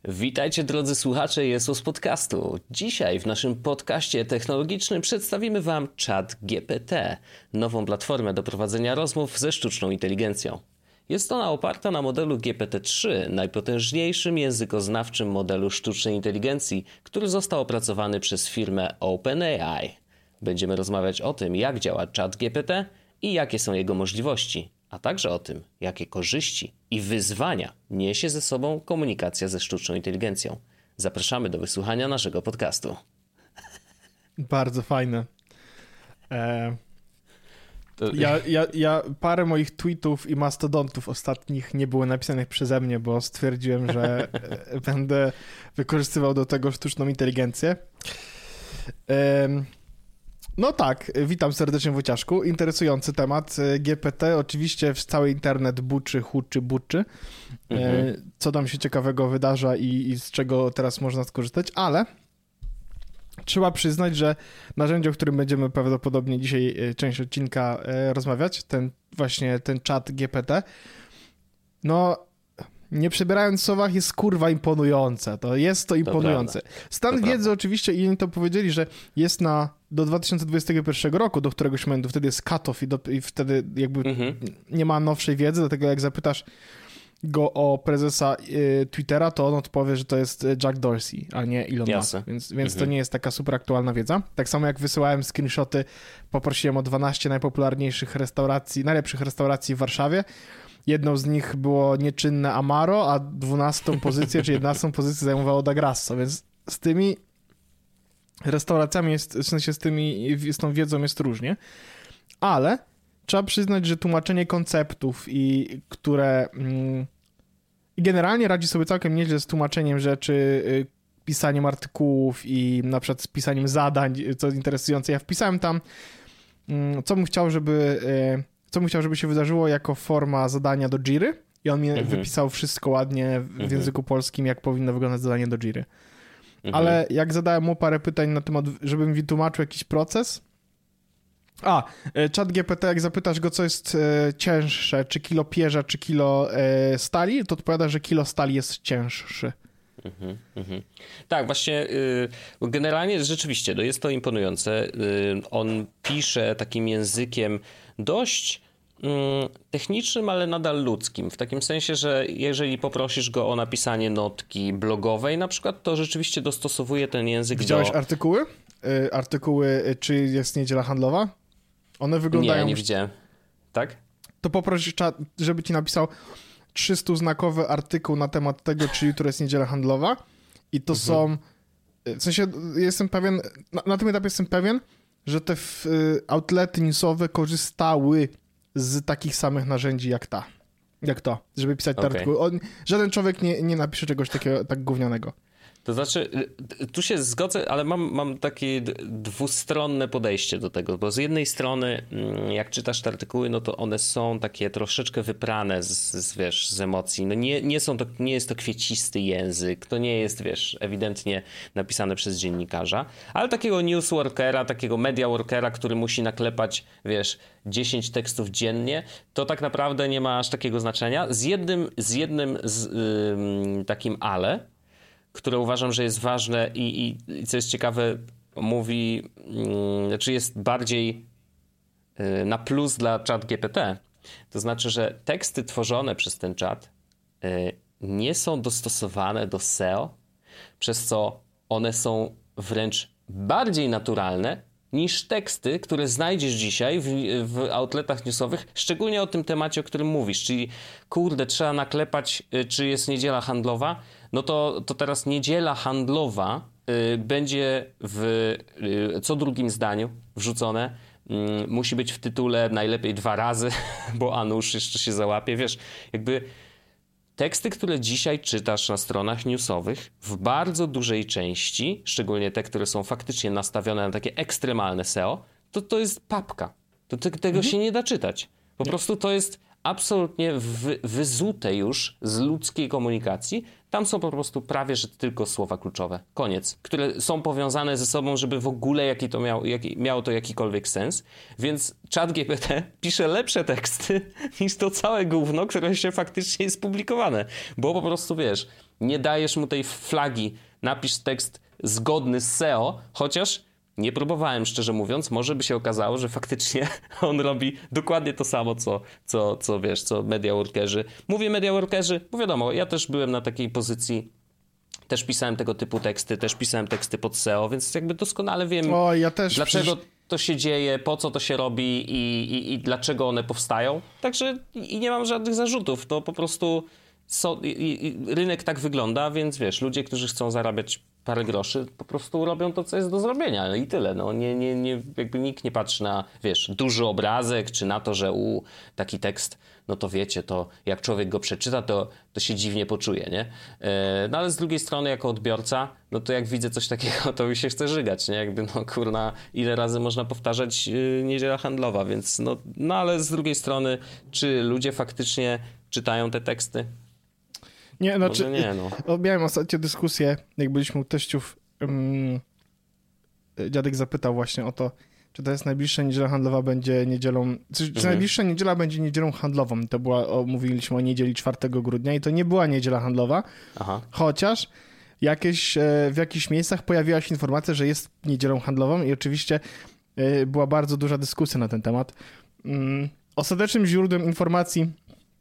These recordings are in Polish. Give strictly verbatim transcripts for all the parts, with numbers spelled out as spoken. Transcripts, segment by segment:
Witajcie drodzy słuchacze Jesus Podcastu. Dzisiaj w naszym podcaście technologicznym przedstawimy Wam ChatGPT, nową platformę do prowadzenia rozmów ze sztuczną inteligencją. Jest ona oparta na modelu G P T trzy, najpotężniejszym językoznawczym modelu sztucznej inteligencji, który został opracowany przez firmę OpenAI. Będziemy rozmawiać o tym, jak działa ChatGPT i jakie są jego możliwości, a także o tym, jakie korzyści i wyzwania niesie ze sobą komunikacja ze sztuczną inteligencją. Zapraszamy do wysłuchania naszego podcastu. Bardzo fajne. E... To... Ja, ja, ja parę moich tweetów i mastodontów ostatnich nie było napisanych przeze mnie, bo stwierdziłem, że będę wykorzystywał do tego sztuczną inteligencję. E... No tak, witam serdecznie Wojciaszku. Interesujący temat. G P T oczywiście w cały internet buczy, huczy, buczy. Mhm. Co tam się ciekawego wydarza i, i z czego teraz można skorzystać, ale trzeba przyznać, że narzędzie, o którym będziemy prawdopodobnie dzisiaj część odcinka rozmawiać, ten właśnie ten czat G P T, no nie przebierając w słowach, jest kurwa imponujące. To jest to imponujące. To Stan to wiedzy prawda. Oczywiście, i oni to powiedzieli, że jest na do dwa tysiące dwudziestego pierwszego roku, do któregoś momentu, wtedy jest cut-off i, do, i wtedy jakby mhm. nie ma nowszej wiedzy, dlatego jak zapytasz go o prezesa y, Twittera, to on odpowie, że to jest Jack Dorsey, a nie Elon Musk, więc, więc mhm. to nie jest taka super aktualna wiedza. Tak samo jak wysyłałem screenshoty, poprosiłem o dwanaście najpopularniejszych restauracji, najlepszych restauracji w Warszawie. Jedną z nich było nieczynne Amaro, a dwunastą pozycję, czy jedenastą pozycję zajmowało Da Grasso, więc z tymi restauracjami jest, w sensie z tymi, z tą wiedzą jest różnie, ale trzeba przyznać, że tłumaczenie konceptów i które mm, generalnie radzi sobie całkiem nieźle z tłumaczeniem rzeczy, y, pisaniem artykułów i na przykład z pisaniem zadań, co interesujące. Ja wpisałem tam, y, co bym chciał, żeby y, co bym chciał, żeby się wydarzyło jako forma zadania do Jiry i on mi mhm. wypisał wszystko ładnie w mhm. języku polskim, jak powinno wyglądać zadanie do Jiry. Mhm. Ale jak zadałem mu parę pytań na temat, żebym wytłumaczył jakiś proces. A, ChatGPT, jak zapytasz go, co jest e, cięższe, czy kilo pierza, czy kilo e, stali, to odpowiada, że kilo stali jest cięższy. Mhm, mhm. Tak, właśnie y, generalnie rzeczywiście no jest to imponujące. Y, on pisze takim językiem dość y, technicznym, ale nadal ludzkim. W takim sensie, że jeżeli poprosisz go o napisanie notki blogowej na przykład, to rzeczywiście dostosowuje ten język. Widziałeś do... artykuły? Y, artykuły, czy jest niedziela handlowa? One wyglądają... Nie, nie widziałem. Tak? To poproś, żeby ci napisał trzystuznakowy artykuł na temat tego, czy jutro jest niedziela handlowa i to mhm. są... W sensie jestem pewien, na, na tym etapie jestem pewien, że te w, y, outlety newsowe korzystały z takich samych narzędzi jak ta. Jak to, żeby pisać te okay. artykuły. On, żaden człowiek nie, nie napisze czegoś takiego tak gównianego. To znaczy, tu się zgodzę, ale mam, mam takie dwustronne podejście do tego, bo z jednej strony, jak czytasz te artykuły, no to one są takie troszeczkę wyprane z, z, wiesz, z emocji. No nie, nie, są to, nie jest to kwiecisty język, to nie jest, wiesz, ewidentnie napisane przez dziennikarza, ale takiego newsworkera, takiego media workera, który musi naklepać, wiesz, dziesięć tekstów dziennie, to tak naprawdę nie ma aż takiego znaczenia. Z jednym, z jednym z, ym, takim ale, które uważam, że jest ważne i, i, i co jest ciekawe, mówi, yy, znaczy jest bardziej yy, na plus dla ChatGPT. To znaczy, że teksty tworzone przez ten czat yy, nie są dostosowane do S E O, przez co one są wręcz bardziej naturalne niż teksty, które znajdziesz dzisiaj w, w outletach newsowych, szczególnie o tym temacie, o którym mówisz, czyli kurde, trzeba naklepać, czy jest niedziela handlowa, no to, to teraz niedziela handlowa y, będzie w y, co drugim zdaniu wrzucone, y, musi być w tytule najlepiej dwa razy, bo a nuż jeszcze się załapie, wiesz, jakby teksty, które dzisiaj czytasz na stronach newsowych w bardzo dużej części, szczególnie te, które są faktycznie nastawione na takie ekstremalne S E O, to to jest papka. To te, tego mhm. się nie da czytać. Po nie. prostu to jest absolutnie wy, wyzute już z ludzkiej komunikacji. Tam są po prostu prawie, że tylko słowa kluczowe. Koniec. Które są powiązane ze sobą, żeby w ogóle jaki to miał, jaki, miało to jakikolwiek sens. Więc ChatGPT pisze lepsze teksty niż to całe gówno, które się faktycznie jest publikowane. Bo po prostu, wiesz, nie dajesz mu tej flagi, napisz tekst zgodny z S E O, chociaż nie próbowałem, szczerze mówiąc, może by się okazało, że faktycznie on robi dokładnie to samo, co, co, co wiesz, co media workerzy. Mówię media workerzy, bo wiadomo, ja też byłem na takiej pozycji, też pisałem tego typu teksty, też pisałem teksty pod S E O, więc jakby doskonale wiem, o, ja też dlaczego przecież... to się dzieje, po co to się robi i, i, i dlaczego one powstają. Także i nie mam żadnych zarzutów, to po prostu so, i, i rynek tak wygląda, więc wiesz, ludzie, którzy chcą zarabiać parę groszy, po prostu robią to, co jest do zrobienia i tyle. No, nie, nie, nie, jakby nikt nie patrzy na, wiesz, duży obrazek, czy na to, że u, taki tekst, no to wiecie, to jak człowiek go przeczyta, to, to się dziwnie poczuje, nie? No ale z drugiej strony, jako odbiorca, no to jak widzę coś takiego, to mi się chce żygać, nie? Jakby, no kurna, ile razy można powtarzać yy, niedziela handlowa, więc no, no ale z drugiej strony, czy ludzie faktycznie czytają te teksty? Nie, znaczy, Może nie, no. Miałem ostatnio dyskusję, jak byliśmy u teściów, um, dziadek zapytał właśnie o to, czy to jest najbliższa niedziela handlowa będzie niedzielą, czy, mhm. czy najbliższa niedziela będzie niedzielą handlową. To była, o, mówiliśmy o niedzieli czwartego grudnia i to nie była niedziela handlowa, Aha. chociaż jakieś, w jakichś miejscach pojawiła się informacja, że jest niedzielą handlową i oczywiście była bardzo duża dyskusja na ten temat. Um, ostatecznym źródłem informacji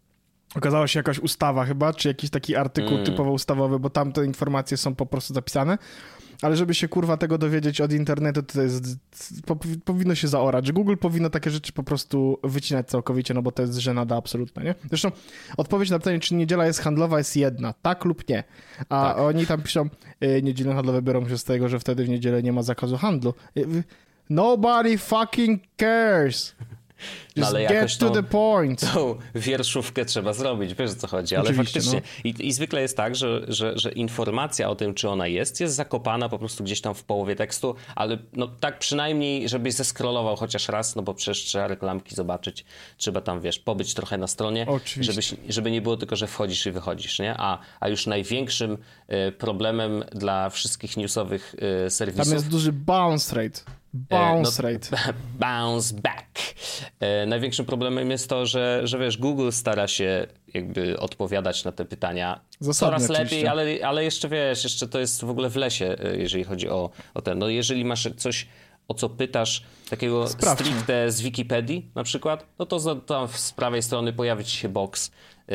okazała się jakaś ustawa chyba, czy jakiś taki artykuł mm. typowo ustawowy, bo tam te informacje są po prostu zapisane. Ale żeby się kurwa tego dowiedzieć od internetu, to jest, powinno się zaorać. Google powinno takie rzeczy po prostu wycinać całkowicie, no bo to jest żenada absolutna, nie? Zresztą odpowiedź na pytanie, czy niedziela jest handlowa, jest jedna. Tak lub nie. A tak. Oni tam piszą, y, niedziele handlowe biorą się z tego, że wtedy w niedzielę nie ma zakazu handlu. Y, nobody fucking cares. No, ale get jakoś to tą, the point. Tą wierszówkę trzeba zrobić, wiesz o co chodzi, ale Oczywiście, faktycznie no. I, i zwykle jest tak, że, że, że informacja o tym, czy ona jest, jest zakopana po prostu gdzieś tam w połowie tekstu, ale no tak przynajmniej, żebyś zeskrolował chociaż raz, no bo przecież trzeba reklamki zobaczyć, trzeba tam, wiesz, pobyć trochę na stronie, żebyś, żeby nie było tylko, że wchodzisz i wychodzisz, nie? A, a już największym y, problemem dla wszystkich newsowych y, serwisów... Tam jest duży bounce rate. Bounce no, rate. Bounce back. E, największym problemem jest to, że, że wiesz, Google stara się jakby odpowiadać na te pytania Zasadnie, coraz lepiej, oczywiście. ale, ale jeszcze wiesz, jeszcze to jest w ogóle w lesie, jeżeli chodzi o, o ten. No jeżeli masz coś, o co pytasz, takiego Sprawdźmy. stricte z Wikipedii na przykład, no to tam z prawej strony pojawi ci się box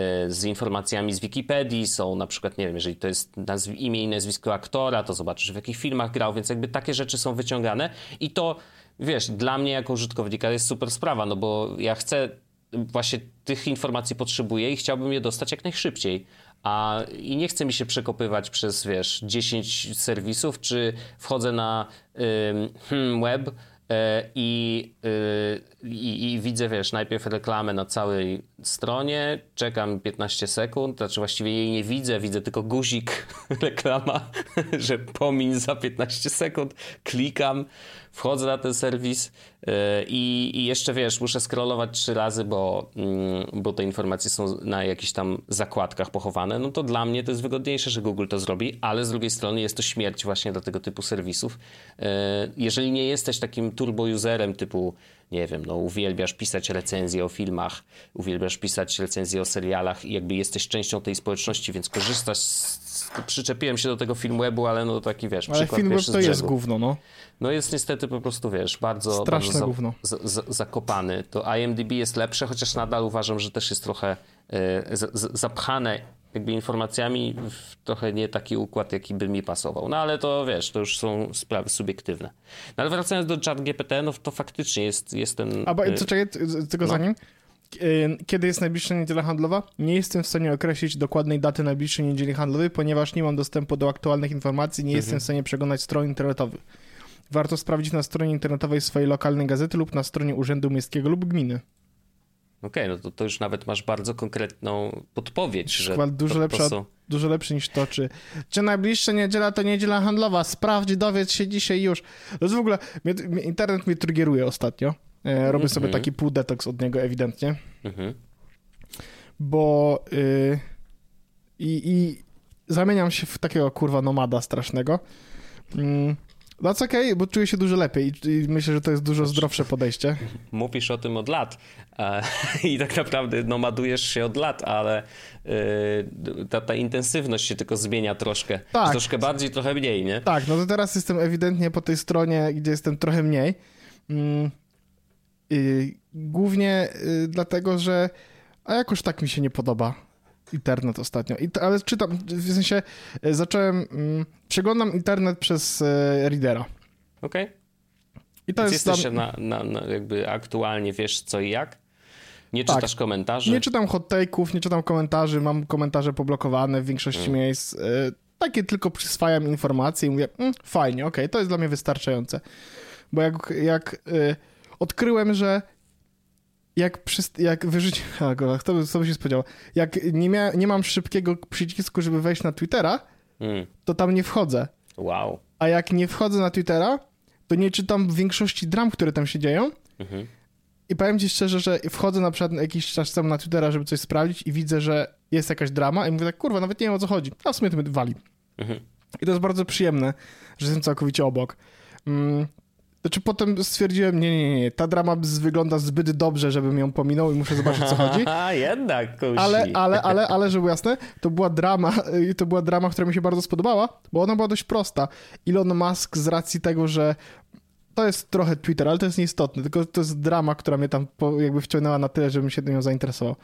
z informacjami z Wikipedii, są na przykład, nie wiem, jeżeli to jest nazw- imię i nazwisko aktora, to zobaczysz, w jakich filmach grał, więc jakby takie rzeczy są wyciągane i to, wiesz, dla mnie jako użytkownika jest super sprawa, no bo ja chcę, właśnie tych informacji potrzebuję i chciałbym je dostać jak najszybciej, a i nie chce mi się przekopywać przez, wiesz, dziesięć serwisów, czy wchodzę na ym, web, I, i, i widzę, wiesz, najpierw reklamę na całej stronie, czekam piętnaście sekund, znaczy właściwie jej nie widzę, widzę tylko guzik, reklama, że pomiń za piętnaście sekund, klikam, wchodzę na ten serwis i, i jeszcze, wiesz, muszę scrollować trzy razy, bo, bo te informacje są na jakichś tam zakładkach pochowane, no to dla mnie to jest wygodniejsze, że Google to zrobi, ale z drugiej strony jest to śmierć właśnie dla tego typu serwisów. Jeżeli nie jesteś takim turbo-userem typu, nie wiem, no uwielbiasz pisać recenzje o filmach, uwielbiasz pisać recenzje o serialach i jakby jesteś częścią tej społeczności, więc korzystasz z... Przyczepiłem się do tego Filmwebu, ale no taki, wiesz, ale przykład Filmweb pierwszy to z jest brzegu. gówno, no. No jest niestety po prostu, wiesz, bardzo, straszne bardzo za, gówno. za, za, zakopany. To I M D B jest lepsze, chociaż nadal uważam, że też jest trochę e, z, z, zapchane jakby informacjami w trochę nie taki układ, jaki by mi pasował. No ale to, wiesz, to już są sprawy subiektywne. No ale wracając do ChatGPT, no to faktycznie jest, jest ten... A co, czekaj, tylko no. zanim... Kiedy jest najbliższa niedziela handlowa? Nie jestem w stanie określić dokładnej daty najbliższej niedzieli handlowej, ponieważ nie mam dostępu do aktualnych informacji, nie mhm. jestem w stanie przeglądać stron internetowych. Warto sprawdzić na stronie internetowej swojej lokalnej gazety lub na stronie urzędu miejskiego lub gminy. Okej, okay, no to, to już nawet masz bardzo konkretną podpowiedź, że dużo, to, lepsza, to są... dużo lepsze niż to, czy, czy najbliższa niedziela to niedziela handlowa, sprawdź, dowiedz się dzisiaj już. To jest w ogóle, mnie, internet mnie triggeruje ostatnio. Robię mm-hmm. sobie taki pół detoks od niego ewidentnie. Mm-hmm. bo yy, i, i zamieniam się w takiego kurwa nomada strasznego. Yy, That's okay, bo czuję się dużo lepiej i, i myślę, że to jest dużo zdrowsze podejście. Mówisz o tym od lat e, i tak naprawdę nomadujesz się od lat, ale e, ta, ta intensywność się tylko zmienia troszkę. Tak. Troszkę bardziej, trochę mniej, nie? Tak, no to teraz jestem ewidentnie po tej stronie, gdzie jestem trochę mniej. Mm, y, głównie y, dlatego, że a jakoś tak mi się nie podoba internet ostatnio. I, ale czytam, w sensie y, zacząłem, y, przeglądam internet przez y, Readera. Okej. Okay. I to Więc jest jesteś dla... na, na, na jakby aktualnie wiesz co i jak? Nie czytasz tak. komentarzy? Nie czytam hot take'ów, nie czytam komentarzy, mam komentarze poblokowane w większości hmm. miejsc. Y, takie tylko przyswajam informacje i mówię, mm, fajnie, okej, okay, to jest dla mnie wystarczające. Bo jak, jak y, odkryłem, że jak, przy, jak wyrzucić... Kto by, kto by się spodziewał? Jak nie, mia, nie mam szybkiego przycisku, żeby wejść na Twittera, hmm. to tam nie wchodzę. Wow. A jak nie wchodzę na Twittera, to nie czytam większości dram, które tam się dzieją. Mhm. I powiem ci szczerze, że wchodzę na przykład jakiś czas temu na Twittera, żeby coś sprawdzić i widzę, że jest jakaś drama i mówię tak, kurwa, nawet nie wiem o co chodzi. A w sumie to mnie wali. Mhm. I to jest bardzo przyjemne, że jestem całkowicie obok. Mm. Znaczy potem stwierdziłem, nie, nie, nie, ta drama wygląda zbyt dobrze, żebym ją pominął i muszę zobaczyć, co chodzi. A jednak, kusi. Ale, ale, ale, ale, żeby było jasne, to była drama, to była drama, która mi się bardzo spodobała, bo ona była dość prosta. Elon Musk z racji tego, że to jest trochę Twitter, ale to jest nieistotne, tylko to jest drama, która mnie tam jakby wciągnęła na tyle, żebym się nią zainteresował.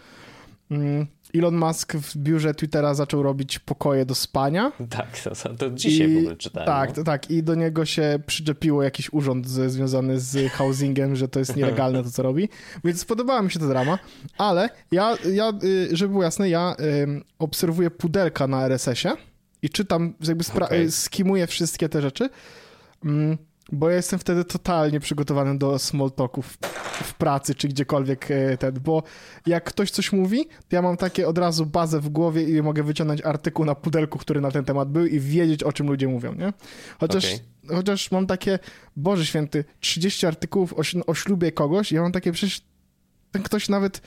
Elon Musk w biurze Twittera zaczął robić pokoje do spania. Tak, to, to dzisiaj I, w ogóle czytałem. Tak, no. tak. I do niego się przyczepiło jakiś urząd z, związany z housingiem, że to jest nielegalne to, co robi. Więc spodobała mi się ta drama, ale ja, ja żeby było jasne, ja um, obserwuję pudelka na R S S-ie i czytam, jakby spra- okay. skimuję wszystkie te rzeczy, um, bo ja jestem wtedy totalnie przygotowany do small talków w pracy, czy gdziekolwiek ten, bo jak ktoś coś mówi, to ja mam takie od razu bazę w głowie i mogę wyciągnąć artykuł na pudelku, który na ten temat był i wiedzieć, o czym ludzie mówią, nie? Chociaż, okay. chociaż mam takie, Boże Święty, trzydzieści artykułów o, o ślubie kogoś i ja mam takie, przecież ten ktoś nawet,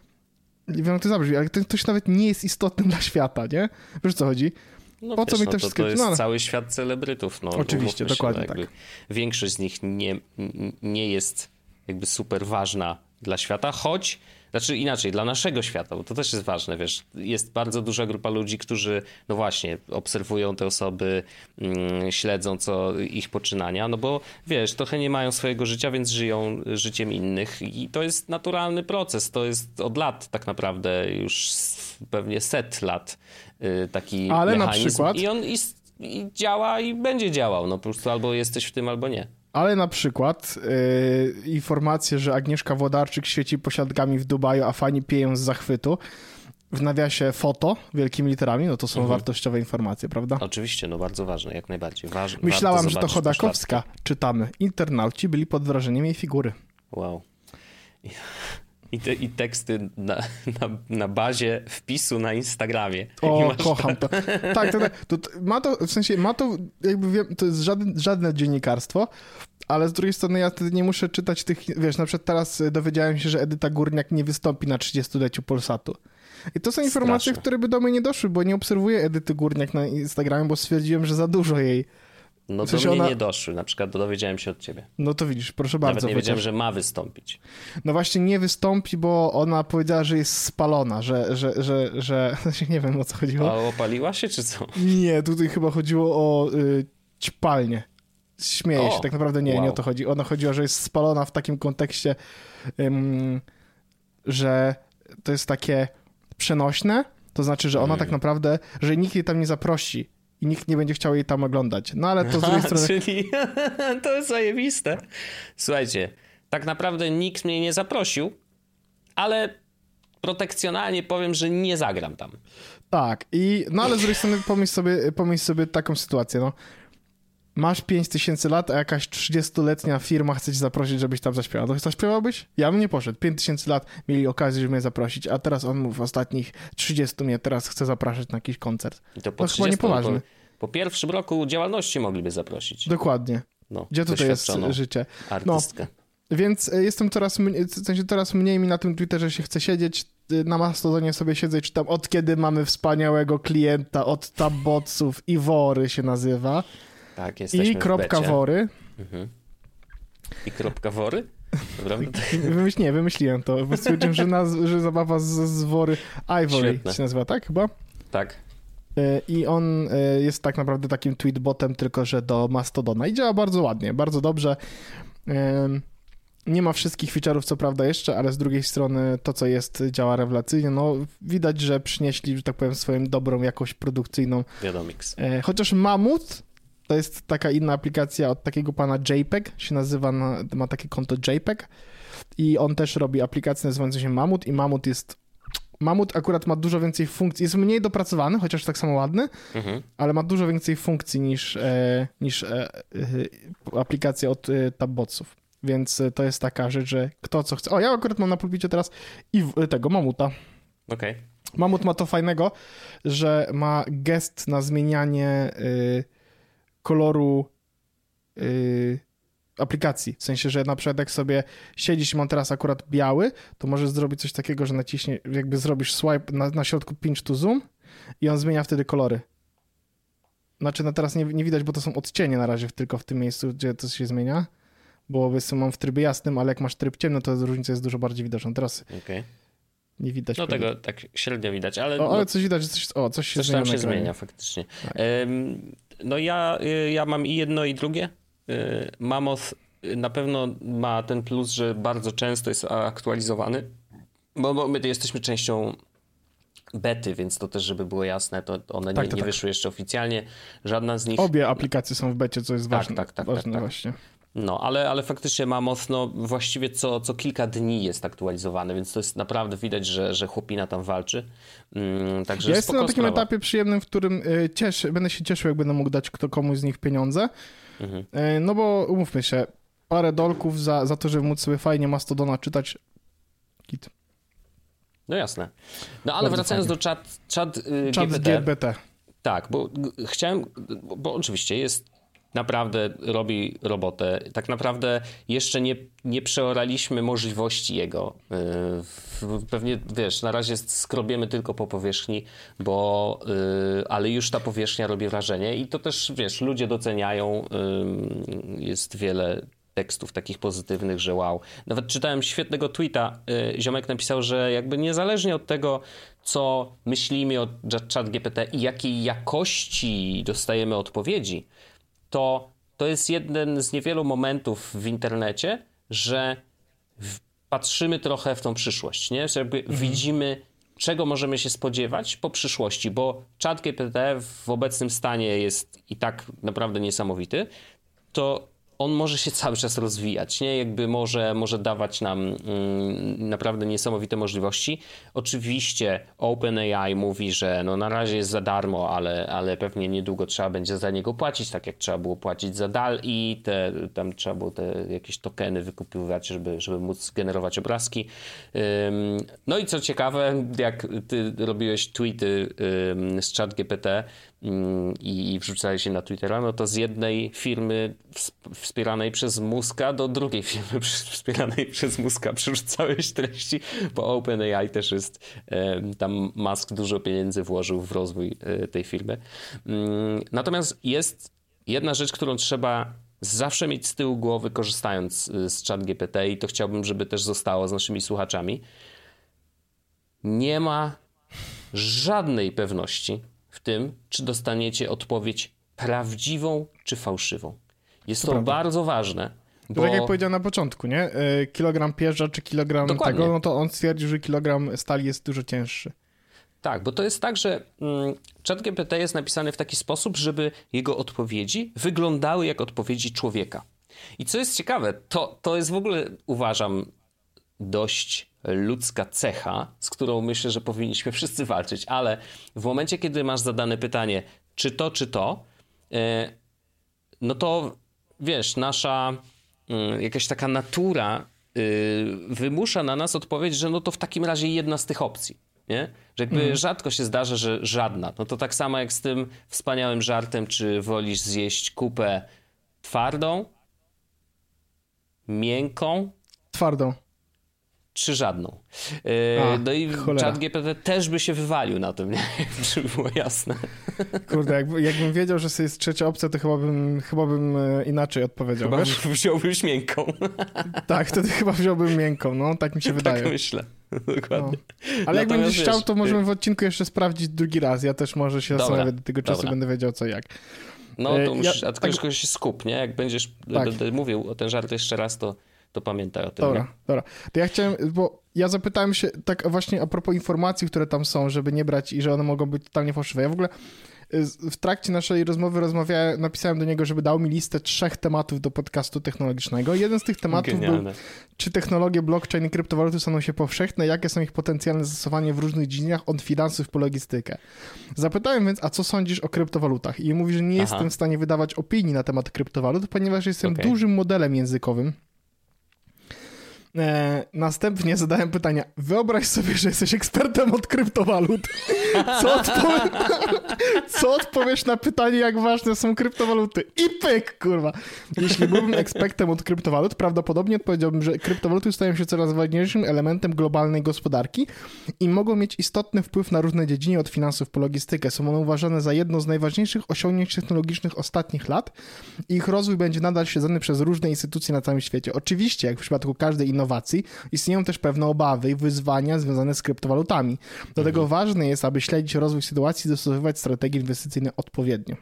nie wiem jak to zabrzmi, ale ten ktoś nawet nie jest istotny dla świata, nie? Wiesz, co chodzi? No po wiesz, co mi no te to, wszystkie... to jest no, cały świat celebrytów. No, oczywiście, dokładnie się, no, tak. Większość z nich nie, nie jest jakby super ważna dla świata, choć, znaczy inaczej, dla naszego świata, bo to też jest ważne, wiesz, jest bardzo duża grupa ludzi, którzy, no właśnie, obserwują te osoby, mm, śledzą co ich poczynania, no bo wiesz, trochę nie mają swojego życia, więc żyją życiem innych i to jest naturalny proces, to jest od lat tak naprawdę, już pewnie set lat taki ale mechanizm na przykład... i on i, i działa i będzie działał, no po prostu albo jesteś w tym, albo nie. Ale na przykład yy, informacje, że Agnieszka Włodarczyk świeci pośladkami w Dubaju, a fani pieją z zachwytu, w nawiasie foto wielkimi literami, no to są mhm. wartościowe informacje, prawda? Oczywiście, no bardzo ważne, jak najbardziej. Waż, Myślałam, że to Chodakowska. Czytamy. Internauci byli pod wrażeniem jej figury. Wow. I, te, I teksty na, na, na bazie wpisu na Instagramie. O, kocham to. Tak, to, to, to ma to, w sensie ma to, jakby wiem, to jest żaden, żadne dziennikarstwo, ale z drugiej strony ja wtedy nie muszę czytać tych, wiesz, na przykład teraz dowiedziałem się, że Edyta Górniak nie wystąpi na trzydziestoleciu Polsatu. I to są informacje, Straszne. które by do mnie nie doszły, bo nie obserwuję Edyty Górniak na Instagramie, bo stwierdziłem, że za dużo jej. No do mnie ona... nie doszły, na przykład dowiedziałem się od ciebie. No to widzisz, proszę bardzo. Nawet nie chociaż... wiedziałem, że ma wystąpić. No właśnie nie wystąpi, bo ona powiedziała, że jest spalona, że, że, że, że... nie wiem, o co chodziło. A opaliła się, czy co? Nie, tutaj chyba chodziło o y, ćpalnię. Śmieję o, się, tak naprawdę nie, wow. nie o to chodzi. Ona chodziła, że jest spalona w takim kontekście, ym, że to jest takie przenośne, to znaczy, że ona hmm. tak naprawdę, że nikt jej tam nie zaprosi i nikt nie będzie chciał jej tam oglądać. No ale to z drugiej strony... Czyli to jest zajebiste. Słuchajcie, tak naprawdę nikt mnie nie zaprosił, ale protekcjonalnie powiem, że nie zagram tam. Tak, i no ale z drugiej strony pomyśl sobie, pomyśl sobie taką sytuację, no. Masz pięć tysięcy lat, a jakaś trzydziestoletnia firma chce cię zaprosić, żebyś tam zaśpiewał. To zaśpiewałbyś? Ja bym nie poszedł. pięć tysięcy lat mieli okazję, żeby mnie zaprosić, a teraz on mówi w ostatnich trzydziestu mnie teraz chce zapraszać na jakiś koncert. I to po no chyba niepoważny. Po, po pierwszym roku działalności mogliby zaprosić. Dokładnie. No, gdzie tutaj jest życie? Artystka. No, więc jestem coraz, w sensie coraz mniej mi na tym Twitterze się chce siedzieć. na Mastodonie sobie siedzę i czytam, od kiedy mamy wspaniałego klienta, od Tabbotsów i Wory się nazywa. Tak, jesteśmy I kropka Wory. Mhm. I kropka Wory? Dobra. Wymyśl, nie, wymyśliłem to, bo stwierdziłem, że, naz- że zabawa z, z Wory Ivory Świetne. się nazywa, tak chyba? Tak. I on jest tak naprawdę takim tweetbotem, tylko że do Mastodona i działa bardzo ładnie, bardzo dobrze. Nie ma wszystkich feature'ów, co prawda jeszcze, ale z drugiej strony to, co jest, działa rewelacyjnie. No, widać, że przynieśli, że tak powiem, swoją dobrą jakość produkcyjną. Wiadomix. Chociaż Mamut to jest taka inna aplikacja od takiego pana JPEG, się nazywa, ma takie konto JPEG i on też robi aplikację nazywającą się Mamut i Mamut jest Mamut akurat ma dużo więcej funkcji, jest mniej dopracowany, chociaż tak samo ładny, mhm. ale ma dużo więcej funkcji niż, e, niż e, e, aplikacja od e, Tabbotsów. Więc to jest taka rzecz, że kto co chce. O, ja akurat mam na pulpicie teraz i tego Mamuta. Okej. Okay. Mamut ma to fajnego, że ma gest na zmienianie y, koloru y, aplikacji. W sensie, że na przykład jak sobie siedzisz i mam teraz akurat biały, to możesz zrobić coś takiego, że naciśnie, jakby zrobisz swipe na, na środku pinch to zoom i on zmienia wtedy kolory. Znaczy, no teraz nie, nie widać, bo to są odcienie na razie tylko w tym miejscu, gdzie to się zmienia. Bo mam w trybie jasnym, ale jak masz tryb ciemny, to różnica jest dużo bardziej widoczna. Teraz okay. nie widać. No pewnie. Tego tak średnio widać, ale... O, ale no, coś widać, że coś, o, coś się coś zmienia. Coś tam się zmienia faktycznie. Tak. Um, no ja, ja mam i jedno i drugie. Mammoth na pewno ma ten plus, że bardzo często jest aktualizowany, bo, bo my jesteśmy częścią bety, więc to też, żeby było jasne, to one tak, nie, to nie tak. wyszły jeszcze oficjalnie. Żadna z nich... Obie aplikacje są w becie, co jest tak, ważne. Tak, tak, ważne tak, tak. właśnie. No, ale, ale faktycznie Mammoth, no właściwie co, co kilka dni jest aktualizowany, więc to jest naprawdę widać, że, że chłopina tam walczy. Mm, także ja jestem na takim sprawa. etapie przyjemnym, w którym y, cieszę, będę się cieszył, jak będę mógł dać kto komuś z nich pieniądze. Mhm. Y, no bo umówmy się, parę dolków za, za to, żeby móc sobie fajnie Mastodona czytać. Kit. No jasne. No ale bardzo wracając fajnie. do chat, chat, y, chat G P T. G P T. Tak, bo chciałem, bo, bo oczywiście jest naprawdę robi robotę. Tak naprawdę jeszcze nie, nie przeoraliśmy możliwości jego. Yy, pewnie, wiesz, na razie skrobiemy tylko po powierzchni, bo, yy, ale już ta powierzchnia robi wrażenie i to też, wiesz, ludzie doceniają. Yy, jest wiele tekstów takich pozytywnych, że wow. Nawet czytałem świetnego tweeta. Yy, ziomek napisał, że jakby niezależnie od tego, co myślimy o ChatGPT i jakiej jakości dostajemy odpowiedzi, to to jest jeden z niewielu momentów w internecie, że w, patrzymy trochę w tą przyszłość, nie? Że jakby mhm. widzimy, czego możemy się spodziewać po przyszłości, bo ChatGPT w obecnym stanie jest i tak naprawdę niesamowity, to on może się cały czas rozwijać, nie? Jakby może, może dawać nam mm, naprawdę niesamowite możliwości. Oczywiście OpenAI mówi, że no na razie jest za darmo, ale, ale pewnie niedługo trzeba będzie za niego płacić, tak jak trzeba było płacić za D A L L I, te, tam trzeba było te jakieś tokeny wykupywać, żeby, żeby móc generować obrazki. Ym, no i co ciekawe, jak ty robiłeś tweety ym, z ChatGPT ym, i wrzucałeś je na Twittera, no to z jednej firmy wspieranej przez Muska do drugiej firmy wspieranej przez Muska przerzucałeś treści, bo OpenAI też jest, tam Musk dużo pieniędzy włożył w rozwój tej firmy. Natomiast jest jedna rzecz, którą trzeba zawsze mieć z tyłu głowy, korzystając z ChatGPT, i to chciałbym, żeby też zostało z naszymi słuchaczami. Nie ma żadnej pewności w tym, czy dostaniecie odpowiedź prawdziwą czy fałszywą. Jest to, to bardzo ważne. Bo... Tak jak powiedziałem na początku, nie? Kilogram pierza czy kilogram Dokładnie. tego, no to on stwierdził, że kilogram stali jest dużo cięższy. Tak, bo to jest tak, że mm, ChatGPT jest napisany w taki sposób, żeby jego odpowiedzi wyglądały jak odpowiedzi człowieka. I co jest ciekawe, to, to jest w ogóle, uważam, dość ludzka cecha, z którą myślę, że powinniśmy wszyscy walczyć, ale w momencie, kiedy masz zadane pytanie, czy to, czy to, yy, no to wiesz, nasza yy, jakaś taka natura yy, wymusza na nas odpowiedź, że no to w takim razie jedna z tych opcji, nie? Że jakby mm. rzadko się zdarza, że żadna. No to tak samo jak z tym wspaniałym żartem, czy wolisz zjeść kupę twardą, miękką? Twardą. czy żadną. A, no i ChatGPT też by się wywalił na tym, nie? Żeby było jasne. Kurde, jakby, jakbym wiedział, że jest trzecia opcja, to chyba bym, chyba bym inaczej odpowiedział. Chyba wiesz? wziąłbyś miękką. Tak, wtedy chyba wziąłbym miękką, no tak mi się wydaje. Tak myślę, dokładnie. No. Ale jak będziesz wiesz, chciał, to możemy w odcinku jeszcze sprawdzić drugi raz. Ja też może się zastanawiać do tego czasu, dobra. Będę wiedział co jak. No to musisz, ja, a tylko tak... się skup, nie? Jak będziesz tak. będę mówił o ten żart jeszcze raz, to to pamiętaj o tym. Dobra, nie? dobra. To ja chciałem, bo ja zapytałem się tak właśnie a propos informacji, które tam są, żeby nie brać i że one mogą być totalnie fałszywe. Ja w ogóle w trakcie naszej rozmowy rozmawiałem, napisałem do niego, żeby dał mi listę trzech tematów do podcastu technologicznego. Jeden z tych tematów Genialne. był, czy technologie blockchain i kryptowaluty staną się powszechne, jakie są ich potencjalne zastosowanie w różnych dziedzinach, od finansów po logistykę. Zapytałem więc, a co sądzisz o kryptowalutach? I mówi, że nie Aha. jestem w stanie wydawać opinii na temat kryptowalut, ponieważ jestem okay. dużym modelem językowym. E, następnie zadałem pytania. Wyobraź sobie, że jesteś ekspertem od kryptowalut. Co, odpowie... Co odpowiesz na pytanie, jak ważne są kryptowaluty? I pyk, kurwa. Jeśli byłbym ekspertem od kryptowalut, prawdopodobnie odpowiedziałbym, że kryptowaluty stają się coraz ważniejszym elementem globalnej gospodarki i mogą mieć istotny wpływ na różne dziedziny, od finansów po logistykę. Są one uważane za jedno z najważniejszych osiągnięć technologicznych ostatnich lat i ich rozwój będzie nadal śledzony przez różne instytucje na całym świecie. Oczywiście, jak w przypadku każdej innowacji, istnieją też pewne obawy i wyzwania związane z kryptowalutami. Do tego ważne jest, aby śledzić rozwój sytuacji i dostosowywać strategie inwestycyjne odpowiednio.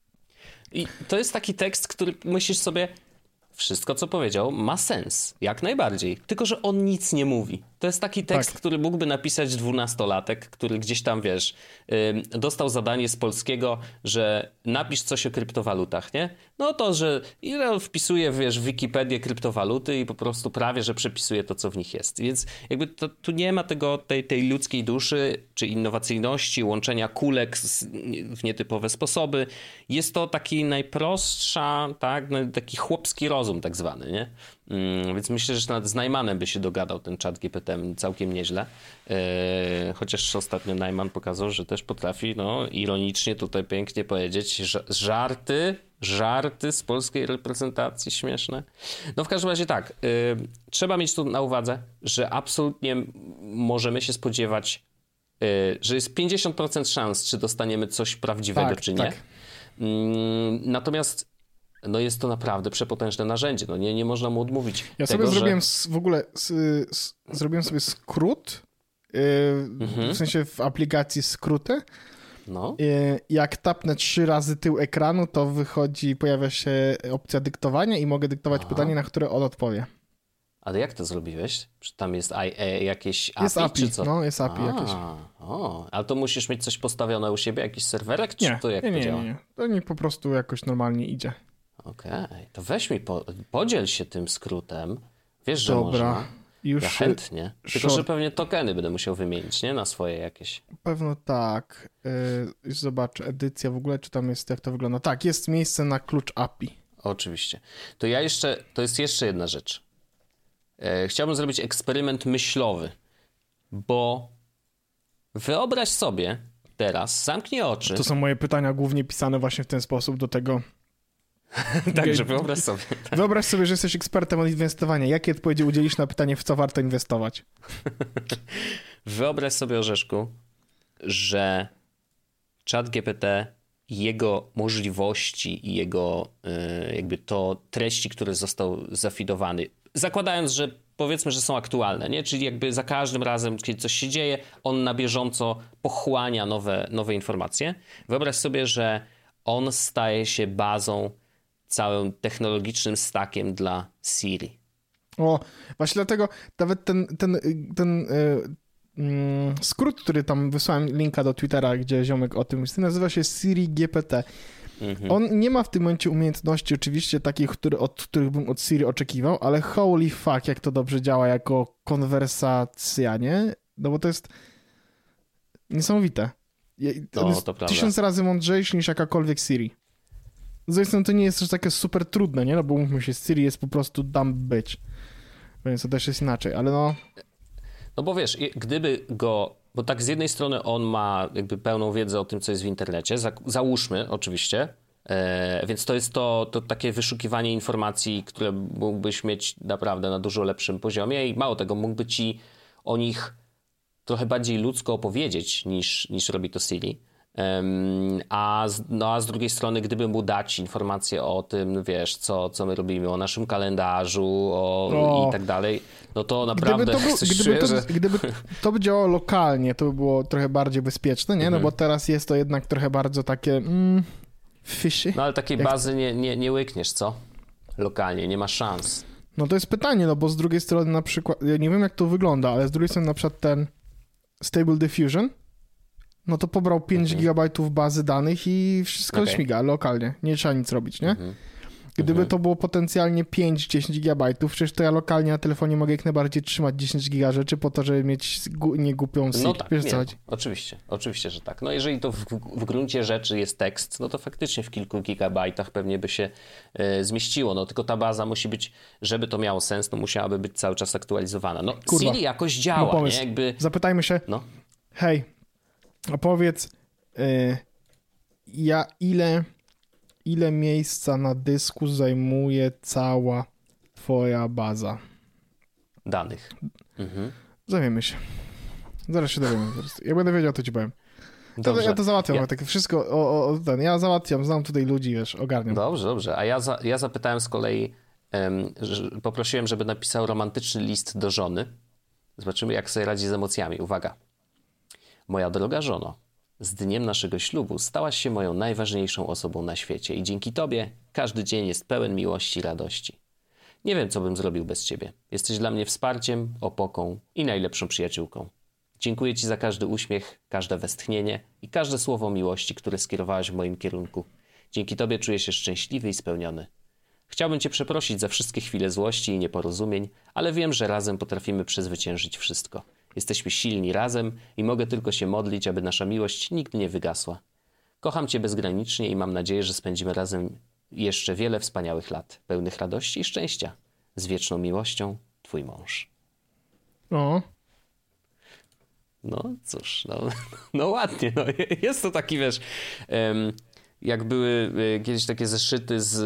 I to jest taki tekst, który myślisz sobie, wszystko co powiedział ma sens, jak najbardziej, tylko że on nic nie mówi. To jest taki tekst, tak. który mógłby napisać dwunastolatek, który gdzieś tam, wiesz, yy, dostał zadanie z polskiego, że napisz coś o kryptowalutach, nie? No to, że ile wpisuje, wiesz, w Wikipedię kryptowaluty i po prostu prawie, że przepisuje to, co w nich jest. Więc jakby to, tu nie ma tego, tej, tej ludzkiej duszy, czy innowacyjności, łączenia kulek z, w nietypowe sposoby. Jest to taki najprostsza, tak, taki chłopski rozum tak zwany, nie? Mm, więc myślę, że nawet z Najmanem by się dogadał ten ChatGPT całkiem nieźle. Yy, chociaż ostatnio Najman pokazał, że też potrafi, no, ironicznie tutaj pięknie powiedzieć, że żarty, żarty z polskiej reprezentacji śmieszne. No w każdym razie tak, yy, trzeba mieć tu na uwadze, że absolutnie możemy się spodziewać, yy, że jest pięćdziesiąt procent szans, czy dostaniemy coś prawdziwego, tak, czy nie. Tak. Yy, natomiast no jest to naprawdę przepotężne narzędzie. No nie, nie można mu odmówić. Ja tego, sobie zrobiłem że... w ogóle s, s, zrobiłem sobie skrót, yy, mhm. w sensie w aplikacji skróty. No. Yy, jak tapnę trzy razy tył ekranu, to wychodzi, pojawia się opcja dyktowania i mogę dyktować Aha. pytanie, na które on odpowie. Ale jak to zrobiłeś? Czy tam jest a, e, jakieś A P I? Jest A P I, czy co? no jest A P I a, jakieś. O, ale to musisz mieć coś postawione u siebie, jakiś serwerek, czy nie, to jak nie, to nie, działa? Nie, nie, to mi po prostu jakoś normalnie idzie. Okej, okay. To weź mi, po, podziel się tym skrótem. Wiesz, że Dobra. można. Już ja chętnie. Tylko, short. że pewnie tokeny będę musiał wymienić, nie? Na swoje jakieś. Pewno tak. Yy, zobaczę, edycja w ogóle, czy tam jest, jak to wygląda. Tak, jest miejsce na klucz A P I. Oczywiście. To ja jeszcze, to jest jeszcze jedna rzecz. Yy, chciałbym zrobić eksperyment myślowy, bo wyobraź sobie teraz, zamknij oczy. To są moje pytania głównie pisane właśnie w ten sposób do tego. Tak, że wyobraź sobie. Tak. Wyobraź sobie, że jesteś ekspertem od inwestowania. Jakie odpowiedzi udzielisz na pytanie, w co warto inwestować? Wyobraź sobie, Orzeszku, że ChatGPT i jego możliwości i jego jakby to treści, które został zafidowany, zakładając, że powiedzmy, że są aktualne, nie? Czyli jakby za każdym razem, kiedy coś się dzieje, on na bieżąco pochłania nowe, nowe informacje. Wyobraź sobie, że on staje się bazą, całym technologicznym stackiem dla Siri. O, właśnie dlatego nawet ten, ten, ten yy, yy, skrót, który tam wysłałem linka do Twittera, gdzie ziomek o tym mówi, nazywa się Siri G P T. Mhm. On nie ma w tym momencie umiejętności oczywiście takich, który, od których bym od Siri oczekiwał, ale holy fuck, jak to dobrze działa jako konwersacja, nie? No bo to jest niesamowite. No, on jest to tysiąc razy mądrzejszy niż jakakolwiek Siri. Zresztą to nie jest też takie super trudne, nie? No bo mówmy się, Siri jest po prostu dumb bitch. Więc to też jest inaczej, ale no... No bo wiesz, gdyby go... Bo tak z jednej strony on ma jakby pełną wiedzę o tym, co jest w internecie. Załóżmy oczywiście, E, więc to jest to, to takie wyszukiwanie informacji, które mógłbyś mieć naprawdę na dużo lepszym poziomie i mało tego, mógłby ci o nich trochę bardziej ludzko opowiedzieć niż, niż robi to Siri. Um, a, z, no, a z drugiej strony, gdyby mu dać informacje o tym, wiesz, co, co my robimy, o naszym kalendarzu o, o. i tak dalej, no to naprawdę gdyby to, był, gdyby, czuję, to, że... gdyby to by działało lokalnie, to by było trochę bardziej bezpieczne, nie? No mhm. bo teraz jest to jednak trochę bardzo takie mm, fishy. No ale takiej Jak bazy nie, nie, nie łykniesz, co? Lokalnie, nie ma szans. No to jest pytanie, no bo z drugiej strony na przykład, ja nie wiem jak to wygląda, ale z drugiej strony na przykład ten Stable Diffusion, no to pobrał pięć mhm. gigabajtów bazy danych i wszystko okay. śmiga lokalnie. Nie trzeba nic robić, nie? Mhm. Gdyby mhm. to było potencjalnie pięć dziesięć gigabajtów, przecież to ja lokalnie na telefonie mogę jak najbardziej trzymać dziesięć giga rzeczy po to, żeby mieć gu- niegłupią Siri. No tak, Wiesz, nie, co no, chodzi? oczywiście, oczywiście, że tak. No jeżeli to w, w gruncie rzeczy jest tekst, no to faktycznie w kilku gigabajtach pewnie by się e, zmieściło, no tylko ta baza musi być, żeby to miało sens, no musiałaby być cały czas aktualizowana. No Kurwa. Siri jakoś działa, no, nie? Jakby... Zapytajmy się, no. hej, opowiedz, y, ja ile, ile miejsca na dysku zajmuje cała twoja baza danych. Mhm. Zawiemy się. Zaraz się dowiemy. Jak będę wiedział, to ci powiem. To, ja to załatwiam, ja... tak wszystko, o, o, ten, ja załatwiam, znam tutaj ludzi, wiesz, ogarniam. Dobrze, dobrze. A ja, za, ja zapytałem z kolei, um, że, poprosiłem, żeby napisał romantyczny list do żony. Zobaczymy, jak sobie radzi z emocjami. Uwaga. Moja droga żono, z dniem naszego ślubu stałaś się moją najważniejszą osobą na świecie i dzięki tobie każdy dzień jest pełen miłości i radości. Nie wiem, co bym zrobił bez ciebie. Jesteś dla mnie wsparciem, opoką i najlepszą przyjaciółką. Dziękuję ci za każdy uśmiech, każde westchnienie i każde słowo miłości, które skierowałaś w moim kierunku. Dzięki tobie czuję się szczęśliwy i spełniony. Chciałbym cię przeprosić za wszystkie chwile złości i nieporozumień, ale wiem, że razem potrafimy przezwyciężyć wszystko. Jesteśmy silni razem i mogę tylko się modlić, aby nasza miłość nigdy nie wygasła. Kocham cię bezgranicznie i mam nadzieję, że spędzimy razem jeszcze wiele wspaniałych lat, pełnych radości i szczęścia. Z wieczną miłością, twój mąż. O. No cóż, no, no ładnie. No. Jest to taki, wiesz, um, jak były kiedyś takie zeszyty z,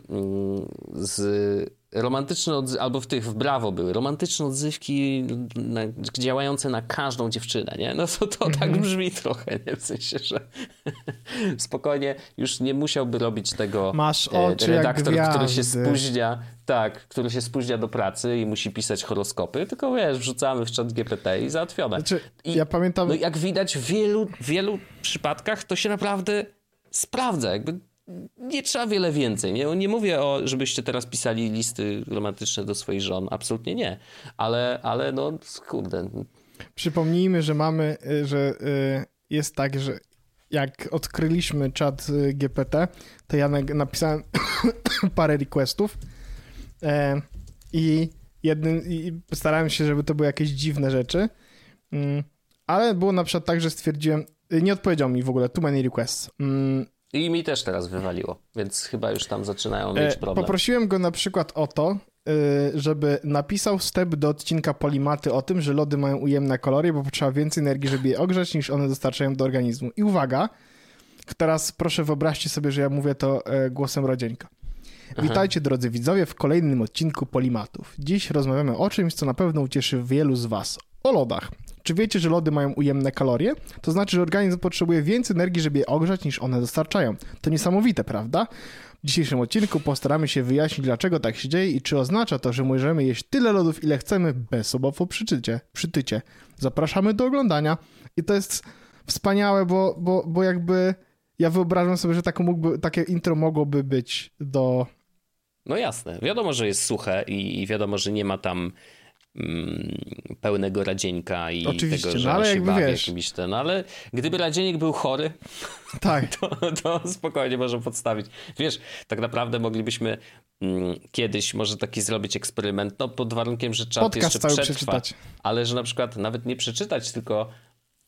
z romantyczne, odzy- albo w tych w Brawo były romantyczne odzywki na, działające na każdą dziewczynę, nie? No to, to tak brzmi trochę, nie? W sensie, że spokojnie już nie musiałby robić tego Masz oczy redaktor, jak który się spóźnia, tak, który się spóźnia do pracy i musi pisać horoskopy, tylko wiesz, wrzucamy w czat G P T i załatwione. Znaczy, I, ja pamiętam... No jak widać w wielu, wielu przypadkach to się naprawdę sprawdza, jakby nie trzeba wiele więcej. Nie, nie mówię, o, żebyście teraz pisali listy romantyczne do swoich żon. Absolutnie nie. Ale, ale no, kurde. Przypomnijmy, że mamy, że jest tak, że jak odkryliśmy czat G P T, to ja napisałem parę requestów i, jednym, i starałem się, żeby to były jakieś dziwne rzeczy, ale było na przykład tak, że stwierdziłem, nie odpowiedział mi w ogóle, too many requests. I mi też teraz wywaliło, więc chyba już tam zaczynają mieć problem. Poprosiłem go na przykład o to, żeby napisał wstęp do odcinka Polimaty o tym, że lody mają ujemne kalorie, bo potrzeba więcej energii, żeby je ogrzać, niż one dostarczają do organizmu. I uwaga, teraz proszę wyobraźcie sobie, że ja mówię to głosem Rodzieńka. Aha. Witajcie drodzy widzowie w kolejnym odcinku Polimatów. Dziś rozmawiamy o czymś, co na pewno ucieszy wielu z was. O lodach. Czy wiecie, że lody mają ujemne kalorie? To znaczy, że organizm potrzebuje więcej energii, żeby je ogrzać, niż one dostarczają. To niesamowite, prawda? W dzisiejszym odcinku postaramy się wyjaśnić, dlaczego tak się dzieje i czy oznacza to, że możemy jeść tyle lodów, ile chcemy, bez obaw o przytycie. przytycie. Zapraszamy do oglądania. I to jest wspaniałe, bo, bo, bo jakby ja wyobrażam sobie, że takie, mógłby, takie intro mogłoby być do... No jasne. Wiadomo, że jest suche i wiadomo, że nie ma tam mm, pełnego Radzieńka i oczywiście, tego, że no, ale on się bawi wiesz... jakimś ten, ale gdyby Radzienik był chory, tak. to, to spokojnie może podstawić. Wiesz, tak naprawdę moglibyśmy mm, kiedyś może taki zrobić eksperyment, no pod warunkiem, że czat podcast jeszcze cały przetrwa, przeczytać. Ale że na przykład nawet nie przeczytać, tylko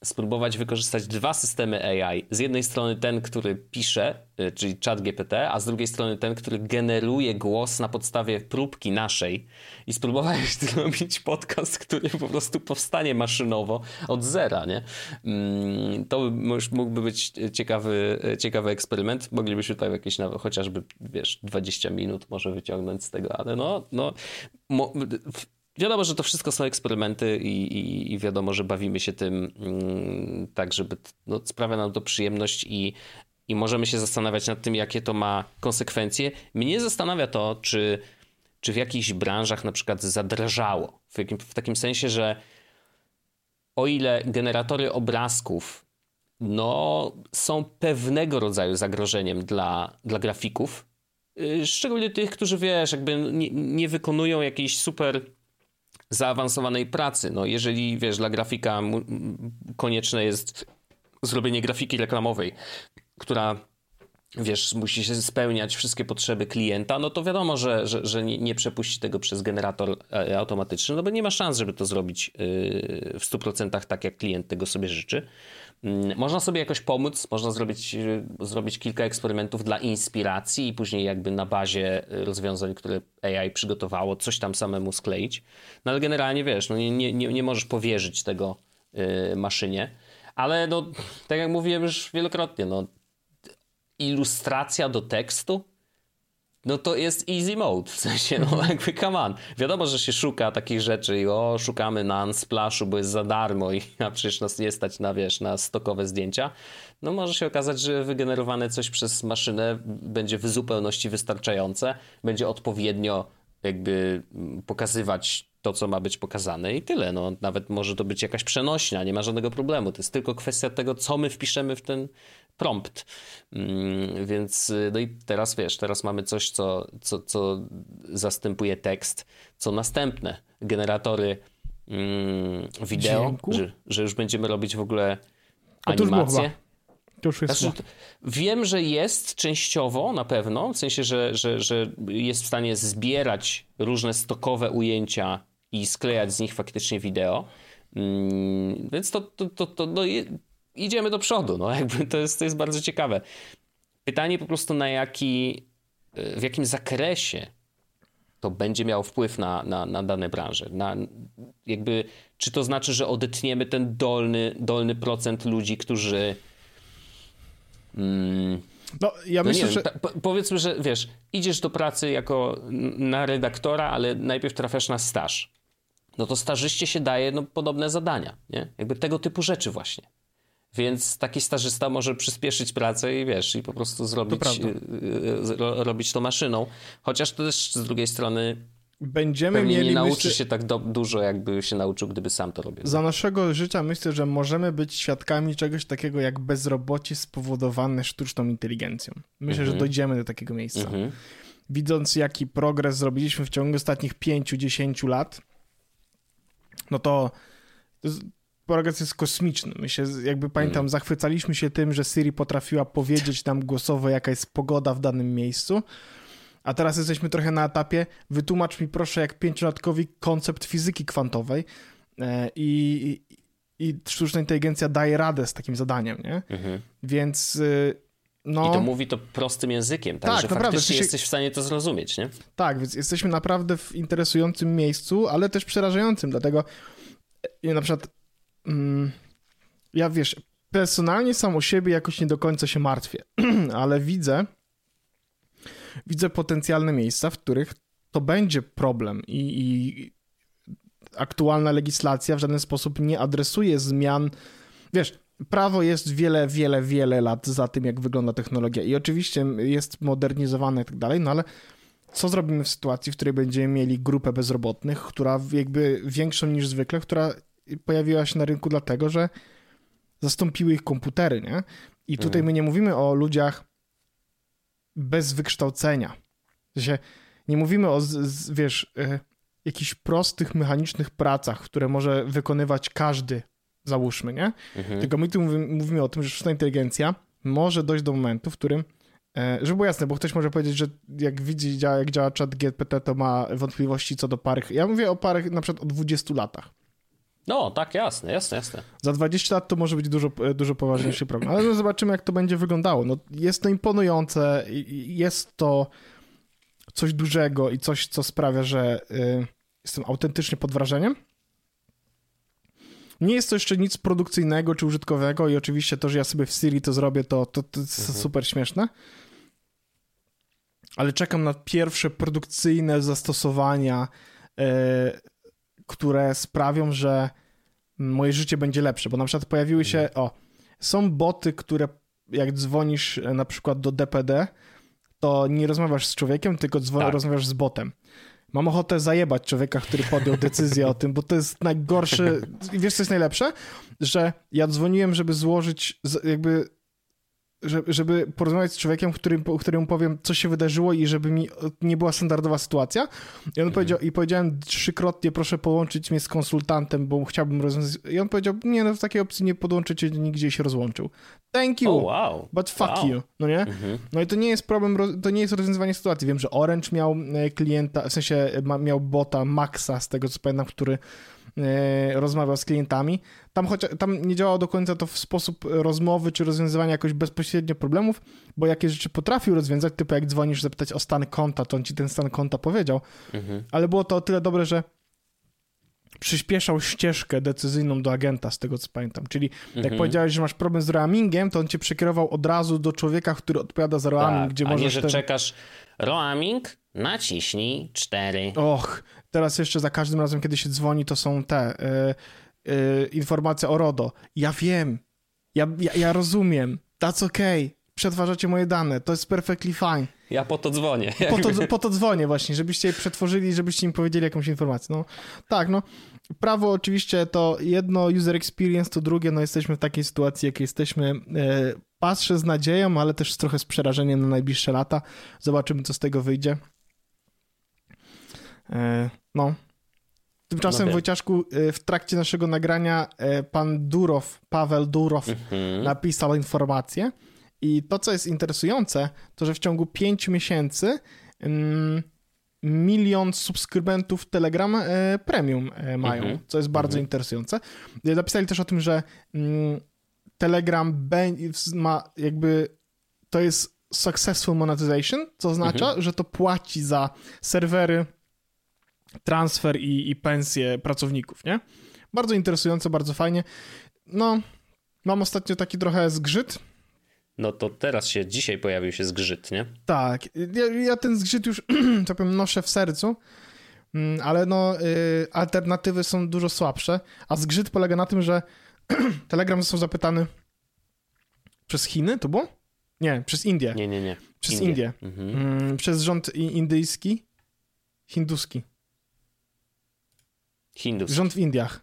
spróbować wykorzystać dwa systemy A I. Z jednej strony ten, który pisze, czyli ChatGPT, a z drugiej strony ten, który generuje głos na podstawie próbki naszej i spróbować zrobić podcast, który po prostu powstanie maszynowo od zera, nie? To już mógłby być ciekawy, ciekawy eksperyment. Moglibyśmy tutaj jakieś nawet chociażby, wiesz, dwadzieścia minut może wyciągnąć z tego, ale no, no mo, wiadomo, że to wszystko są eksperymenty i, i, i wiadomo, że bawimy się tym mm, tak, żeby no, sprawia nam to przyjemność i, i możemy się zastanawiać nad tym, jakie to ma konsekwencje. Mnie zastanawia to, czy, czy w jakichś branżach na przykład zadrażało. W, jakim, w takim sensie, że o ile generatory obrazków no, są pewnego rodzaju zagrożeniem dla, dla grafików, yy, szczególnie tych, którzy wiesz, jakby nie, nie wykonują jakiejś super zaawansowanej pracy. No, jeżeli wiesz, dla grafika mu, konieczne jest zrobienie grafiki reklamowej, która wiesz, musi się spełniać wszystkie potrzeby klienta, no to wiadomo, że, że, że nie, nie przepuści tego przez generator automatyczny, no bo nie ma szans, żeby to zrobić w stu procentach tak, jak klient tego sobie życzy. Można sobie jakoś pomóc, można zrobić, zrobić kilka eksperymentów dla inspiracji i później jakby na bazie rozwiązań, które A I przygotowało, coś tam samemu skleić. No ale generalnie wiesz, no nie, nie, nie możesz powierzyć tego yy, maszynie. Ale no, tak jak mówiłem już wielokrotnie, no ilustracja do tekstu, no to jest easy mode, w sensie, no jakby come on. Wiadomo, że się szuka takich rzeczy i o, szukamy na Unsplashu, bo jest za darmo i a przecież nas nie stać na, wiesz, na stokowe zdjęcia. No może się okazać, że wygenerowane coś przez maszynę będzie w zupełności wystarczające, będzie odpowiednio jakby pokazywać to, co ma być pokazane i tyle. No nawet może to być jakaś przenośnia, nie ma żadnego problemu. To jest tylko kwestia tego, co my wpiszemy w ten prompt. Mm, więc no i teraz wiesz, teraz mamy coś, co, co, co zastępuje tekst, co następne. Generatory mm, wideo, że, że już będziemy robić w ogóle animację. To już jest znaczy, wiem, że jest częściowo na pewno, w sensie, że, że, że jest w stanie zbierać różne stokowe ujęcia i sklejać z nich faktycznie wideo. Mm, więc to, to, to, to no, idziemy do przodu. No, jakby to, jest, to jest bardzo ciekawe. Pytanie po prostu na jaki, w jakim zakresie to będzie miało wpływ na, na, na dane branże. Na, jakby, czy to znaczy, że odetniemy ten dolny, dolny procent ludzi, którzy Mm. No, ja no myślę, wiem, że... po, powiedzmy, że wiesz, idziesz do pracy jako na redaktora, ale najpierw trafiasz na staż. No to stażyście się daje no, podobne zadania, nie? Jakby tego typu rzeczy właśnie. Więc taki stażysta może przyspieszyć pracę i wiesz, i po prostu zrobić, to ro, robić to maszyną. Chociaż to też z drugiej strony będziemy pewnie mieli, nie nauczy myślę, się tak do, dużo, jakby się nauczył, gdyby sam to robił. Za naszego życia myślę, że możemy być świadkami czegoś takiego jak bezrobocie spowodowane sztuczną inteligencją. Myślę, mm-hmm. że dojdziemy do takiego miejsca. Mm-hmm. Widząc, jaki progres zrobiliśmy w ciągu ostatnich pięciu, dziesięciu lat, no to, to jest, progres jest kosmiczny. My się, jakby pamiętam, mm. zachwycaliśmy się tym, że Siri potrafiła powiedzieć nam głosowo, jaka jest pogoda w danym miejscu. A teraz jesteśmy trochę na etapie, wytłumacz mi proszę jak pięciolatkowi koncept fizyki kwantowej i, i, i sztuczna inteligencja daje radę z takim zadaniem, nie? Mhm. Więc no... I to mówi to prostym językiem, tak, tak że naprawdę, faktycznie jesteś w stanie to zrozumieć, nie? Tak, więc jesteśmy naprawdę w interesującym miejscu, ale też przerażającym, dlatego na przykład mm, ja wiesz, personalnie sam o siebie jakoś nie do końca się martwię, ale widzę Widzę potencjalne miejsca, w których to będzie problem i, i aktualna legislacja w żaden sposób nie adresuje zmian. Wiesz, prawo jest wiele, wiele, wiele lat za tym, jak wygląda technologia i oczywiście jest modernizowane i tak dalej, no ale co zrobimy w sytuacji, w której będziemy mieli grupę bezrobotnych, która jakby większą niż zwykle, która pojawiła się na rynku dlatego, że zastąpiły ich komputery, nie? I tutaj mhm. my nie mówimy o ludziach bez wykształcenia. W sensie nie mówimy o, z, z, wiesz, y, jakichś prostych, mechanicznych pracach, które może wykonywać każdy, załóżmy, nie? Mhm. Tylko my tu mówimy, mówimy o tym, że sztuczna inteligencja może dojść do momentu, w którym, y, żeby było jasne, bo ktoś może powiedzieć, że jak widzi, jak działa ChatGPT, to ma wątpliwości co do parych. Ja mówię o parych na przykład o dwudziestu latach. No, tak, jasne, jasne, jasne. Za dwadzieścia lat to może być dużo, dużo poważniejszy problem, ale no zobaczymy, jak to będzie wyglądało. No, jest to imponujące, jest to coś dużego i coś, co sprawia, że y, jestem autentycznie pod wrażeniem. Nie jest to jeszcze nic produkcyjnego czy użytkowego i oczywiście to, że ja sobie w Siri to zrobię, to, to, to jest mhm. super śmieszne. Ale czekam na pierwsze produkcyjne zastosowania, y, które sprawią, że moje życie będzie lepsze, bo na przykład pojawiły się, o, są boty, które jak dzwonisz na przykład do D P D, to nie rozmawiasz z człowiekiem, tylko dzwon- tak. rozmawiasz z botem. Mam ochotę zajebać człowieka, który podjął decyzję o tym, bo to jest najgorsze. I wiesz, co jest najlepsze? Że ja dzwoniłem, żeby złożyć, jakby, żeby porozmawiać z człowiekiem, którym, któremu powiem, co się wydarzyło i żeby mi nie była standardowa sytuacja. I on mhm. powiedział, i powiedziałem trzykrotnie, proszę połączyć mnie z konsultantem, bo chciałbym rozwiązać. I on powiedział, nie, no w takiej opcji nie podłączycie nigdzie i się rozłączył. Thank you, oh, wow. but fuck wow. you, no nie? Mhm. No i to nie jest problem, to nie jest rozwiązywanie sytuacji. Wiem, że Orange miał klienta, w sensie miał bota Maxa, z tego co pamiętam, który rozmawiał z klientami. Tam, chociaż, tam nie działało do końca to w sposób rozmowy czy rozwiązywania jakoś bezpośrednio problemów, bo jakieś rzeczy potrafił rozwiązać, typu jak dzwonisz zapytać o stan konta, to on ci ten stan konta powiedział. Mhm. Ale było to o tyle dobre, że przyspieszał ścieżkę decyzyjną do agenta, z tego co pamiętam. Czyli jak mhm. powiedziałeś, że masz problem z roamingiem, to on cię przekierował od razu do człowieka, który odpowiada za roaming, tak, gdzie a możesz... nie, że ten... czekasz roaming, naciśnij cztery. Och, teraz jeszcze za każdym razem, kiedy się dzwoni, to są te y, y, informacje o RODO. Ja wiem, ja, ja, ja rozumiem, that's okay, przetwarzacie moje dane, to jest perfectly fine. Ja po to dzwonię. Po to, po to dzwonię właśnie, żebyście je przetworzyli, żebyście im powiedzieli jakąś informację. No tak, no prawo oczywiście to jedno user experience, to drugie, no jesteśmy w takiej sytuacji, jak jesteśmy. E, patrzę z nadzieją, ale też trochę z przerażeniem na najbliższe lata. Zobaczymy, co z tego wyjdzie. E, no. Tymczasem, no Wojciaszku, w trakcie naszego nagrania pan Durow, Paweł Durow mhm. napisał informację i to, co jest interesujące, to, że w ciągu pięciu miesięcy mm, milion subskrybentów Telegram e, Premium e, mają, mhm. co jest bardzo mhm. interesujące. Napisali też o tym, że mm, Telegram ma jakby, to jest successful monetization, co oznacza, mhm. że to płaci za serwery, transfer i, i pensje pracowników, nie? Bardzo interesujące, bardzo fajnie. No, mam ostatnio taki trochę zgrzyt. No to teraz się, dzisiaj pojawił się zgrzyt, nie? Tak, ja, ja ten zgrzyt już, tak powiem, noszę w sercu, ale no, y, alternatywy są dużo słabsze, a zgrzyt polega na tym, że Telegram został zapytany przez Chiny, to było? Nie, przez Indię. Nie, nie, nie. Przez Indię. Indię. Mhm. Przez rząd indyjski, hinduski. Hindus. Rząd w Indiach.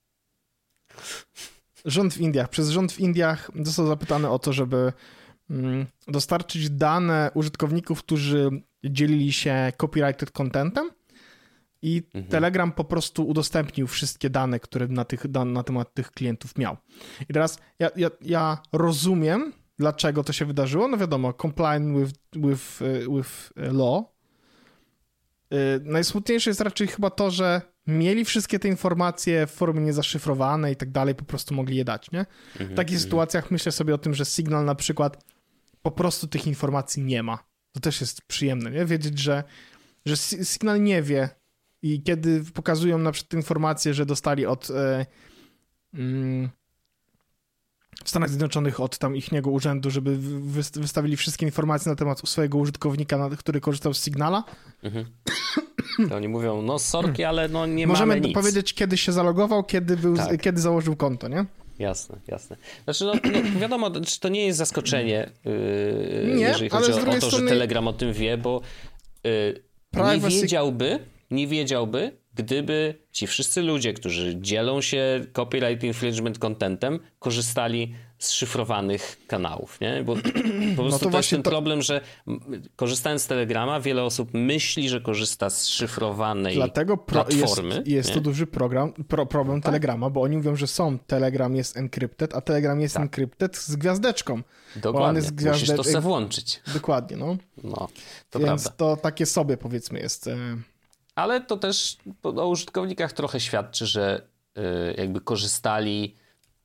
Rząd w Indiach. Przez rząd w Indiach został zapytany o to, żeby dostarczyć dane użytkowników, którzy dzielili się copyrighted contentem i mhm. Telegram po prostu udostępnił wszystkie dane, które na, tych, na temat tych klientów miał. I teraz ja, ja, ja rozumiem, dlaczego to się wydarzyło. No wiadomo, complying with, with, with law. Najsmutniejsze jest raczej chyba to, że mieli wszystkie te informacje w formie niezaszyfrowanej i tak dalej, po prostu mogli je dać, nie? W takich mm-hmm. sytuacjach myślę sobie o tym, że Signal na przykład po prostu tych informacji nie ma. To też jest przyjemne, nie? Wiedzieć, że, że Signal nie wie i kiedy pokazują na przykład informacje, że dostali od e, mm, w Stanach Zjednoczonych od tam ichniego urzędu, żeby wy, wystawili wszystkie informacje na temat swojego użytkownika, który korzystał z Signala. Mhm. To oni mówią, no sorki, ale no nie Możemy mamy nic. powiedzieć, kiedy się zalogował, kiedy, był, tak. kiedy założył konto, nie? Jasne, jasne. Znaczy, no, no wiadomo, to nie jest zaskoczenie, yy, nie, jeżeli chodzi o, o to, strony... że Telegram o tym wie, bo yy, nie wiedziałby, nie wiedziałby, gdyby ci wszyscy ludzie, którzy dzielą się copyright infringement contentem, korzystali z szyfrowanych kanałów, nie? Bo po prostu no to, to jest ten to... problem, że korzystając z Telegrama, wiele osób myśli, że korzysta z szyfrowanej Dlatego pro... platformy. Jest, jest to duży program, pro, problem tak. Telegrama, bo oni mówią, że są, Telegram jest encrypted, a Telegram jest tak. encrypted z gwiazdeczką. Dokładnie, jest gwiazde... musisz to sobie włączyć. Dokładnie, no. No, to Więc prawda. to takie sobie, powiedzmy, jest... Ale to też o użytkownikach trochę świadczy, że jakby korzystali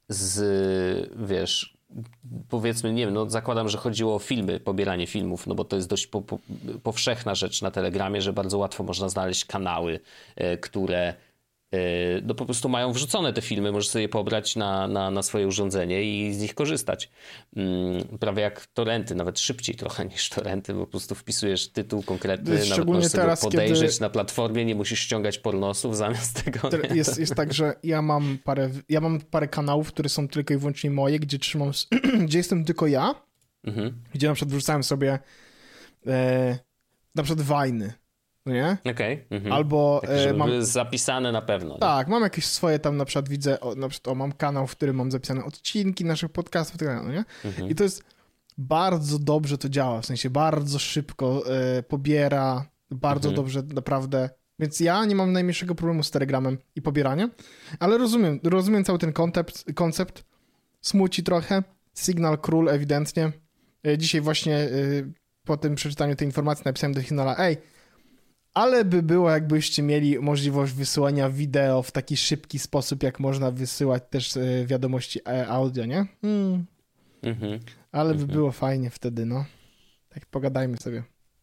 z, wiesz, powiedzmy, nie wiem, no zakładam, że chodziło o filmy, pobieranie filmów, no bo to jest dość po, po, powszechna rzecz na Telegramie, że bardzo łatwo można znaleźć kanały, które no po prostu mają wrzucone te filmy, możesz sobie je pobrać na, na, na swoje urządzenie i z nich korzystać. Prawie jak torrenty, nawet szybciej trochę niż torrenty, bo po prostu wpisujesz tytuł konkretny, nawet możesz sobie teraz, podejrzeć kiedy... na platformie, nie musisz ściągać pornosów zamiast tego. Jest, jest tak, że ja mam parę ja mam parę kanałów, które są tylko i wyłącznie moje, gdzie trzymam, gdzie jestem tylko ja, mhm. gdzie na przykład wrzucałem sobie e, na przykład Wajny. Nie? Okej. Okay. Mhm. Albo tak, żeby mam były zapisane na pewno. Tak, nie? Mam jakieś swoje tam, na przykład widzę, o, na przykład o, mam kanał, w którym mam zapisane odcinki naszych podcastów, no nie? Mhm. I to jest bardzo dobrze to działa, w sensie bardzo szybko e, pobiera, bardzo mhm. dobrze naprawdę, więc ja nie mam najmniejszego problemu z Telegramem i pobieraniem, ale rozumiem, rozumiem cały ten koncept, koncept smuci trochę, Signal król ewidentnie. E, dzisiaj właśnie e, po tym przeczytaniu tej informacji napisałem do Signala, ej, ale by było, jakbyście mieli możliwość wysyłania wideo w taki szybki sposób, jak można wysyłać też wiadomości audio, nie? Hmm. Mm-hmm. Ale by mm-hmm. było fajnie wtedy, no. Tak pogadajmy sobie.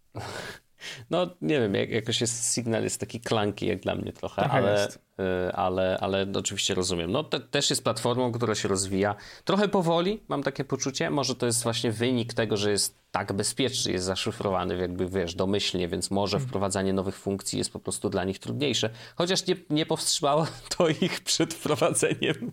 No, nie wiem, jak, jakoś jest Signal jest taki clunky jak dla mnie trochę, trochę ale, y, ale, ale oczywiście rozumiem. No, te, też jest platformą, która się rozwija trochę powoli, mam takie poczucie. Może to jest właśnie wynik tego, że jest tak bezpieczny, jest zaszyfrowany jakby, wiesz, domyślnie, więc może hmm. wprowadzanie nowych funkcji jest po prostu dla nich trudniejsze. Chociaż nie, nie powstrzymało to ich przed wprowadzeniem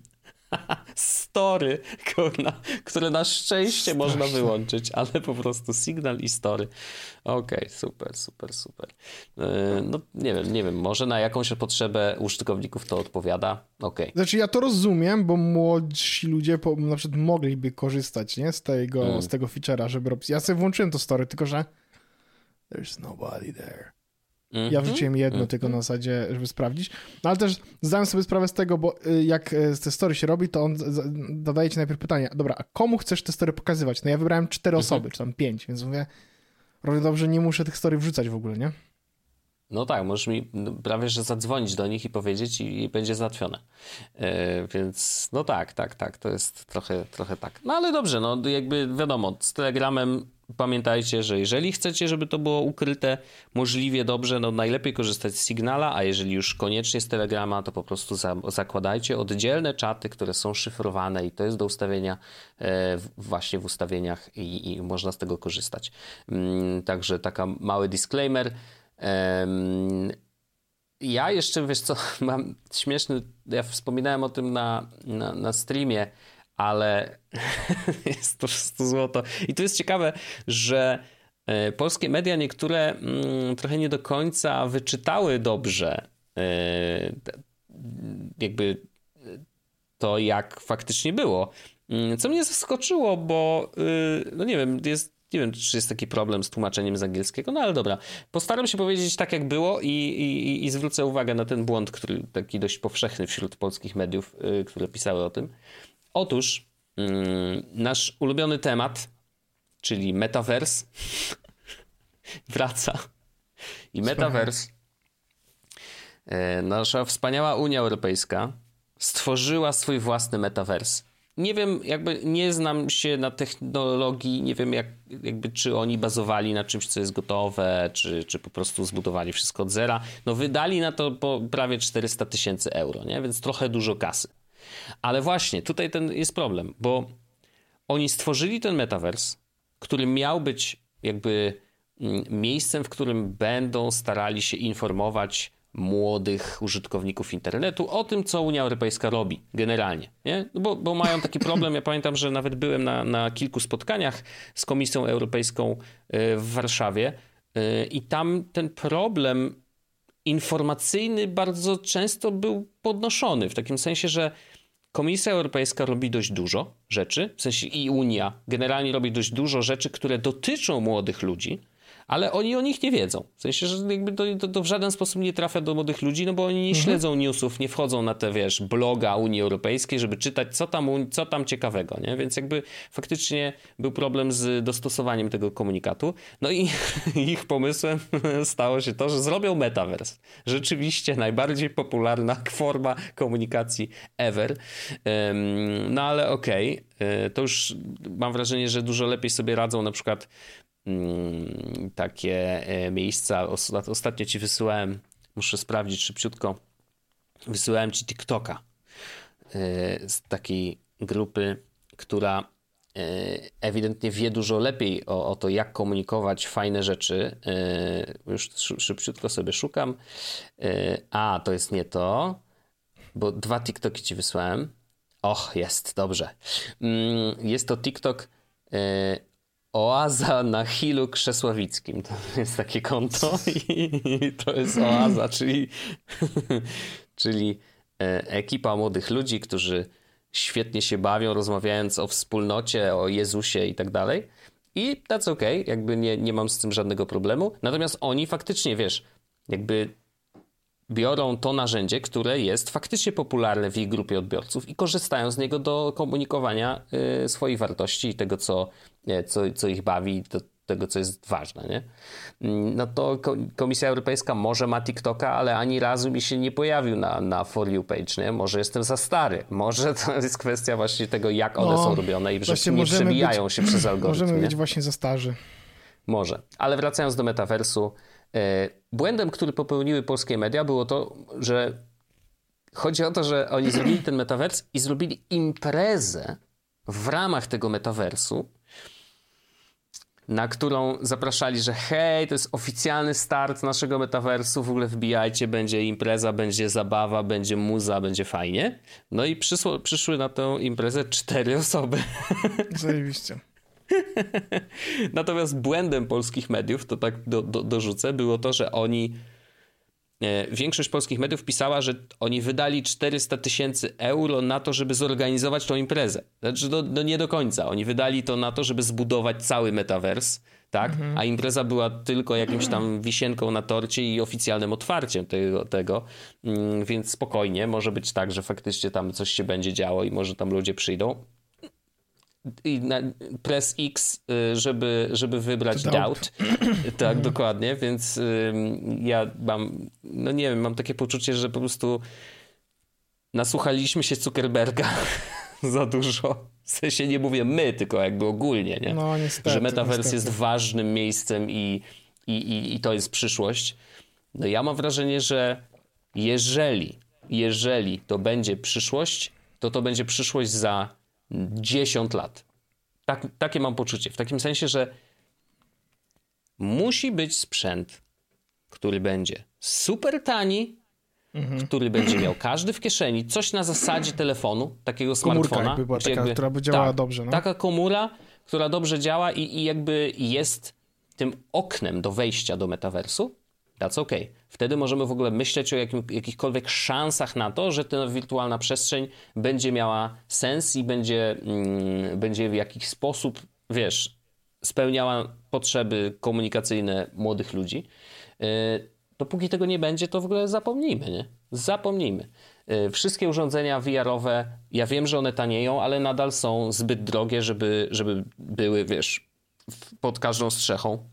story, kurna, które na szczęście Straszne. można wyłączyć, ale po prostu Signal i story. Okej, okay, super, super, super. No nie wiem, nie wiem, może na jakąś potrzebę użytkowników to odpowiada. Okej. Okay. Znaczy ja to rozumiem, bo młodsi ludzie po, na przykład mogliby korzystać, nie, z tego, mm. z tego feature'a, żeby robić. Ja sobie włączyłem to story, tylko że there's nobody there. Ja wrzuciłem jedno mm-hmm. tylko na zasadzie, żeby sprawdzić. No ale też zdałem sobie sprawę z tego, bo jak te story się robi, to on zadaje ci najpierw pytanie, dobra, a komu chcesz te story pokazywać? No ja wybrałem cztery mm-hmm. osoby, czy tam pięć, więc mówię, robię dobrze, nie muszę tych story wrzucać w ogóle, nie? No tak, możesz mi prawie, że zadzwonić do nich i powiedzieć i, i będzie załatwione. Yy, więc no tak, tak, tak, to jest trochę, trochę tak. No ale dobrze, no jakby wiadomo, z Telegramem pamiętajcie, że jeżeli chcecie, żeby to było ukryte możliwie dobrze, no najlepiej korzystać z Signala, a jeżeli już koniecznie z Telegrama, to po prostu za, zakładajcie oddzielne czaty, które są szyfrowane i to jest do ustawienia e, właśnie w ustawieniach i, i można z tego korzystać. Mm, także taka mały disclaimer. Um, ja jeszcze, wiesz co, mam śmieszny, ja wspominałem o tym na, na, na streamie, ale jest to po prostu złoto. I to jest ciekawe, że e, polskie media niektóre mm, trochę nie do końca wyczytały dobrze e, jakby to, jak faktycznie było. Co mnie zaskoczyło, bo y, no nie wiem, jest Nie wiem, czy jest taki problem z tłumaczeniem z angielskiego, no ale dobra. Postaram się powiedzieć tak, jak było i, i, i zwrócę uwagę na ten błąd, który taki dość powszechny wśród polskich mediów, yy, które pisały o tym. Otóż yy, nasz ulubiony temat, czyli Metaverse, wraca. I Metaverse, yy, nasza wspaniała Unia Europejska stworzyła swój własny Metaverse. Nie wiem, jakby nie znam się na technologii, nie wiem jak, jakby czy oni bazowali na czymś, co jest gotowe, czy, czy po prostu zbudowali wszystko od zera. No wydali na to po prawie czterysta tysięcy euro, nie? Więc trochę dużo kasy. Ale właśnie, tutaj ten jest problem, bo oni stworzyli ten Metaverse, który miał być jakby miejscem, w którym będą starali się informować młodych użytkowników internetu o tym, co Unia Europejska robi generalnie, nie? Bo, bo mają taki problem, ja pamiętam, że nawet byłem na, na kilku spotkaniach z Komisją Europejską w Warszawie i tam ten problem informacyjny bardzo często był podnoszony, w takim sensie, że Komisja Europejska robi dość dużo rzeczy, w sensie i Unia generalnie robi dość dużo rzeczy, które dotyczą młodych ludzi, ale oni o nich nie wiedzą. W sensie, że jakby to, to, to w żaden sposób nie trafia do młodych ludzi, no bo oni nie mhm. śledzą newsów, nie wchodzą na te, wiesz, bloga Unii Europejskiej, żeby czytać, co tam, co tam ciekawego, nie? Więc jakby faktycznie był problem z dostosowaniem tego komunikatu. No i ich pomysłem stało się to, że zrobią metaverse. Rzeczywiście najbardziej popularna forma komunikacji ever. No ale okej, okay. To już mam wrażenie, że dużo lepiej sobie radzą na przykład takie miejsca. Ostatnio ci wysyłałem, muszę sprawdzić szybciutko, wysyłałem ci TikToka z takiej grupy, która ewidentnie wie dużo lepiej o, o to, jak komunikować fajne rzeczy. Już szybciutko sobie szukam. A, to jest nie to, bo dwa TikToki ci wysłałem. Och, jest, dobrze. Jest to TikTok Oaza na Hilu Krzesławickim. To jest takie konto i to jest Oaza, czyli, czyli ekipa młodych ludzi, którzy świetnie się bawią, rozmawiając o wspólnocie, o Jezusie i tak dalej. I that's okay, jakby nie, nie mam z tym żadnego problemu. Natomiast oni faktycznie, wiesz, jakby biorą to narzędzie, które jest faktycznie popularne w ich grupie odbiorców i korzystają z niego do komunikowania y, swoich wartości i tego, co, nie, co, co ich bawi, do tego, co jest ważne, nie? No to Komisja Europejska może ma TikToka, ale ani razu mi się nie pojawił na, na For You page, nie? Może jestem za stary. Może to jest kwestia właśnie tego, jak one no, są robione i że nie przebijają być, się przez algorytm. Możemy nie? być właśnie za starzy. Może. Ale wracając do metaversu, błędem, który popełniły polskie media, było to, że chodzi o to, że oni zrobili ten metavers i zrobili imprezę w ramach tego metaversu, na którą zapraszali, że hej, to jest oficjalny start naszego metaversu, w ogóle wbijajcie, będzie impreza, będzie zabawa, będzie muza, będzie fajnie. No i przyszło, przyszły na tę imprezę cztery osoby. Zajebiście. Natomiast błędem polskich mediów, to tak do, do, dorzucę, było to, że oni, e, większość polskich mediów pisała, że oni wydali czterysta tysięcy euro na to, żeby zorganizować tą imprezę. Znaczy, no, no nie do końca. Oni wydali to na to, żeby zbudować cały metavers, tak? Mhm. A impreza była tylko jakimś tam wisienką na torcie i oficjalnym otwarciem tego, tego. Mm, więc spokojnie, może być tak, że faktycznie tam coś się będzie działo i może tam ludzie przyjdą. I na press X, żeby, żeby wybrać doubt. Tak, dokładnie, więc ja mam, no nie wiem, mam takie poczucie, że po prostu nasłuchaliśmy się Zuckerberga za dużo. W sensie nie mówię my, tylko jakby ogólnie, nie? No, niestety, że metaverse niestety. jest ważnym miejscem i, i, i, i to jest przyszłość. No ja mam wrażenie, że jeżeli, jeżeli to będzie przyszłość, to to będzie przyszłość za dziesięć lat. Tak, takie mam poczucie. W takim sensie, że musi być sprzęt, który będzie super tani, mhm. który będzie miał każdy w kieszeni, coś na zasadzie telefonu, takiego komórka smartfona. Jakby była taka, jakby, która by działała tak, dobrze. No? Taka komura, która dobrze działa i, i jakby jest tym oknem do wejścia do metaversu. That's okay. Wtedy możemy w ogóle myśleć o jakim, jakichkolwiek szansach na to, że ta wirtualna przestrzeń będzie miała sens i będzie, mm, będzie w jakiś sposób, wiesz, spełniała potrzeby komunikacyjne młodych ludzi. Yy, dopóki tego nie będzie, to w ogóle zapomnijmy, nie? Zapomnijmy. Yy, wszystkie urządzenia V R-owe, ja wiem, że one tanieją, ale nadal są zbyt drogie, żeby, żeby były, wiesz, pod każdą strzechą.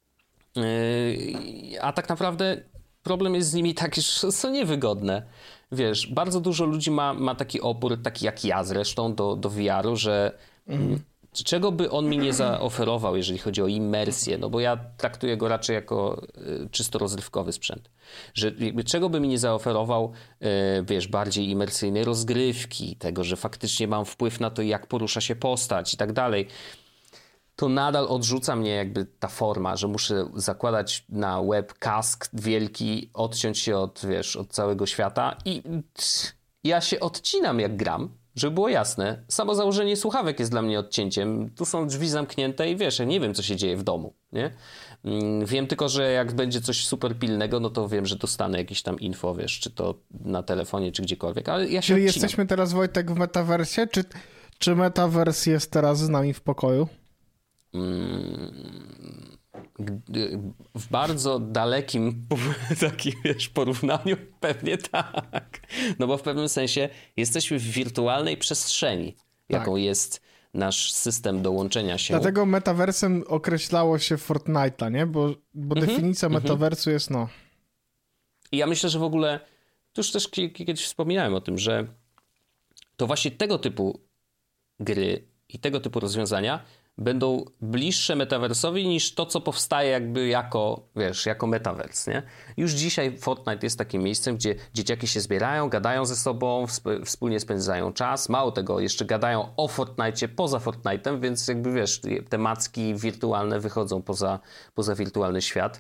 A tak naprawdę problem jest z nimi taki, że są niewygodne. Wiesz, bardzo dużo ludzi ma, ma taki opór, taki jak ja zresztą, do, do V R-u, że mm. czego by on mi nie zaoferował, jeżeli chodzi o imersję, no bo ja traktuję go raczej jako y, czysto rozrywkowy sprzęt. Że jakby czego by mi nie zaoferował, y, wiesz, bardziej imersyjnej rozgrywki, tego, że faktycznie mam wpływ na to, jak porusza się postać i tak dalej, to nadal odrzuca mnie jakby ta forma, że muszę zakładać na łeb kask wielki, odciąć się od, wiesz, od całego świata i ja się odcinam jak gram, żeby było jasne. Samo założenie słuchawek jest dla mnie odcięciem. Tu są drzwi zamknięte i wiesz, ja nie wiem, co się dzieje w domu, nie? Wiem tylko, że jak będzie coś super pilnego, no to wiem, że dostanę jakieś tam info, wiesz, czy to na telefonie, czy gdziekolwiek, ale ja się Czyli odcinam. Jesteśmy teraz, Wojtek, w metaversie? Czy, czy metavers jest teraz z nami w pokoju? w bardzo dalekim takim, wiesz, porównaniu pewnie tak. No bo w pewnym sensie jesteśmy w wirtualnej przestrzeni, jaką tak. jest nasz system do łączenia się. Dlatego metaversem określało się Fortnite'a, nie? Bo, bo mm-hmm, definicja metaversu mm-hmm. jest no... I ja myślę, że w ogóle, tu już też kiedyś wspominałem o tym, że to właśnie tego typu gry i tego typu rozwiązania będą bliższe metaversowi niż to, co powstaje jakby jako, wiesz, jako metavers, nie? Już dzisiaj Fortnite jest takim miejscem, gdzie dzieciaki się zbierają, gadają ze sobą, wsp- wspólnie spędzają czas. Mało tego, jeszcze gadają o Fortnite'cie poza Fortnite'em, więc jakby, wiesz, te macki wirtualne wychodzą poza, poza wirtualny świat.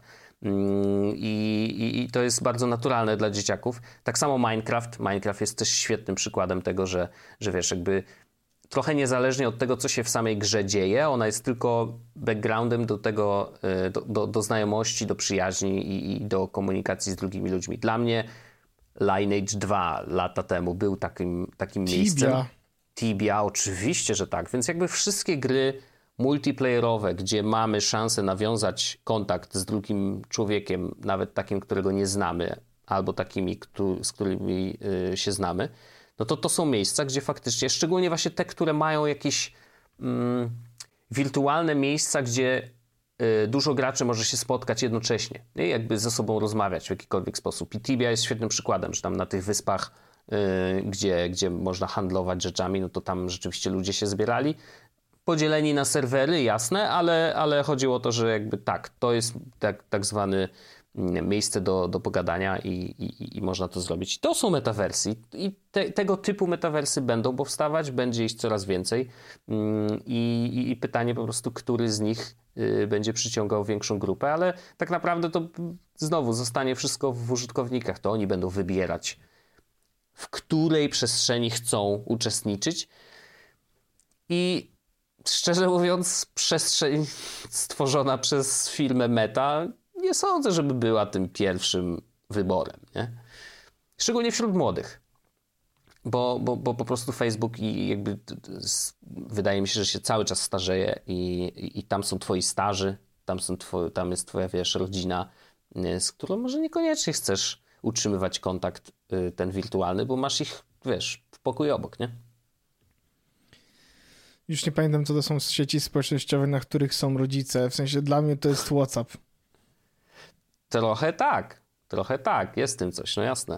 I, i, I to jest bardzo naturalne dla dzieciaków. Tak samo Minecraft. Minecraft jest też świetnym przykładem tego, że, że wiesz, jakby trochę niezależnie od tego, co się w samej grze dzieje, ona jest tylko backgroundem do tego, do, do, do znajomości, do przyjaźni i, i do komunikacji z drugimi ludźmi. Dla mnie Lineage dwa lata temu był takim, takim Tibia. miejscem. Tibia, oczywiście, że tak. Więc jakby wszystkie gry multiplayerowe, gdzie mamy szansę nawiązać kontakt z drugim człowiekiem, nawet takim, którego nie znamy, albo takimi, z którymi się znamy, no to to są miejsca, gdzie faktycznie, szczególnie właśnie te, które mają jakieś mm, wirtualne miejsca, gdzie y, dużo graczy może się spotkać jednocześnie i jakby ze sobą rozmawiać w jakikolwiek sposób. I Tibia jest świetnym przykładem, że tam na tych wyspach, y, gdzie, gdzie można handlować rzeczami, no to tam rzeczywiście ludzie się zbierali. Podzieleni na serwery, jasne, ale, ale chodziło o to, że jakby tak, to jest tak, tak zwany miejsce do, do pogadania i, i, i można to zrobić. To są metawersy i te, tego typu metawersy będą powstawać, będzie ich coraz więcej i, i, i pytanie po prostu, który z nich y, będzie przyciągał większą grupę, ale tak naprawdę to znowu zostanie wszystko w użytkownikach, to oni będą wybierać, w której przestrzeni chcą uczestniczyć i szczerze mówiąc, przestrzeń stworzona przez firmę Meta nie sądzę, żeby była tym pierwszym wyborem, nie? Szczególnie wśród młodych. Bo, bo, bo po prostu Facebook i jakby wydaje mi się, że się cały czas starzeje i, i, i tam są twoi starzy, tam, są twoi, tam jest twoja, wiesz, rodzina, z którą może niekoniecznie chcesz utrzymywać kontakt ten wirtualny, bo masz ich, wiesz, w pokoju obok, nie? Już nie pamiętam, co to są sieci społecznościowe, na których są rodzice. W sensie dla mnie to jest WhatsApp. Trochę tak, trochę tak, jest w tym coś, no jasne.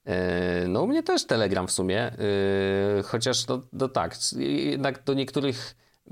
No u mnie też Telegram w sumie, chociaż no, no tak, jednak do niektórych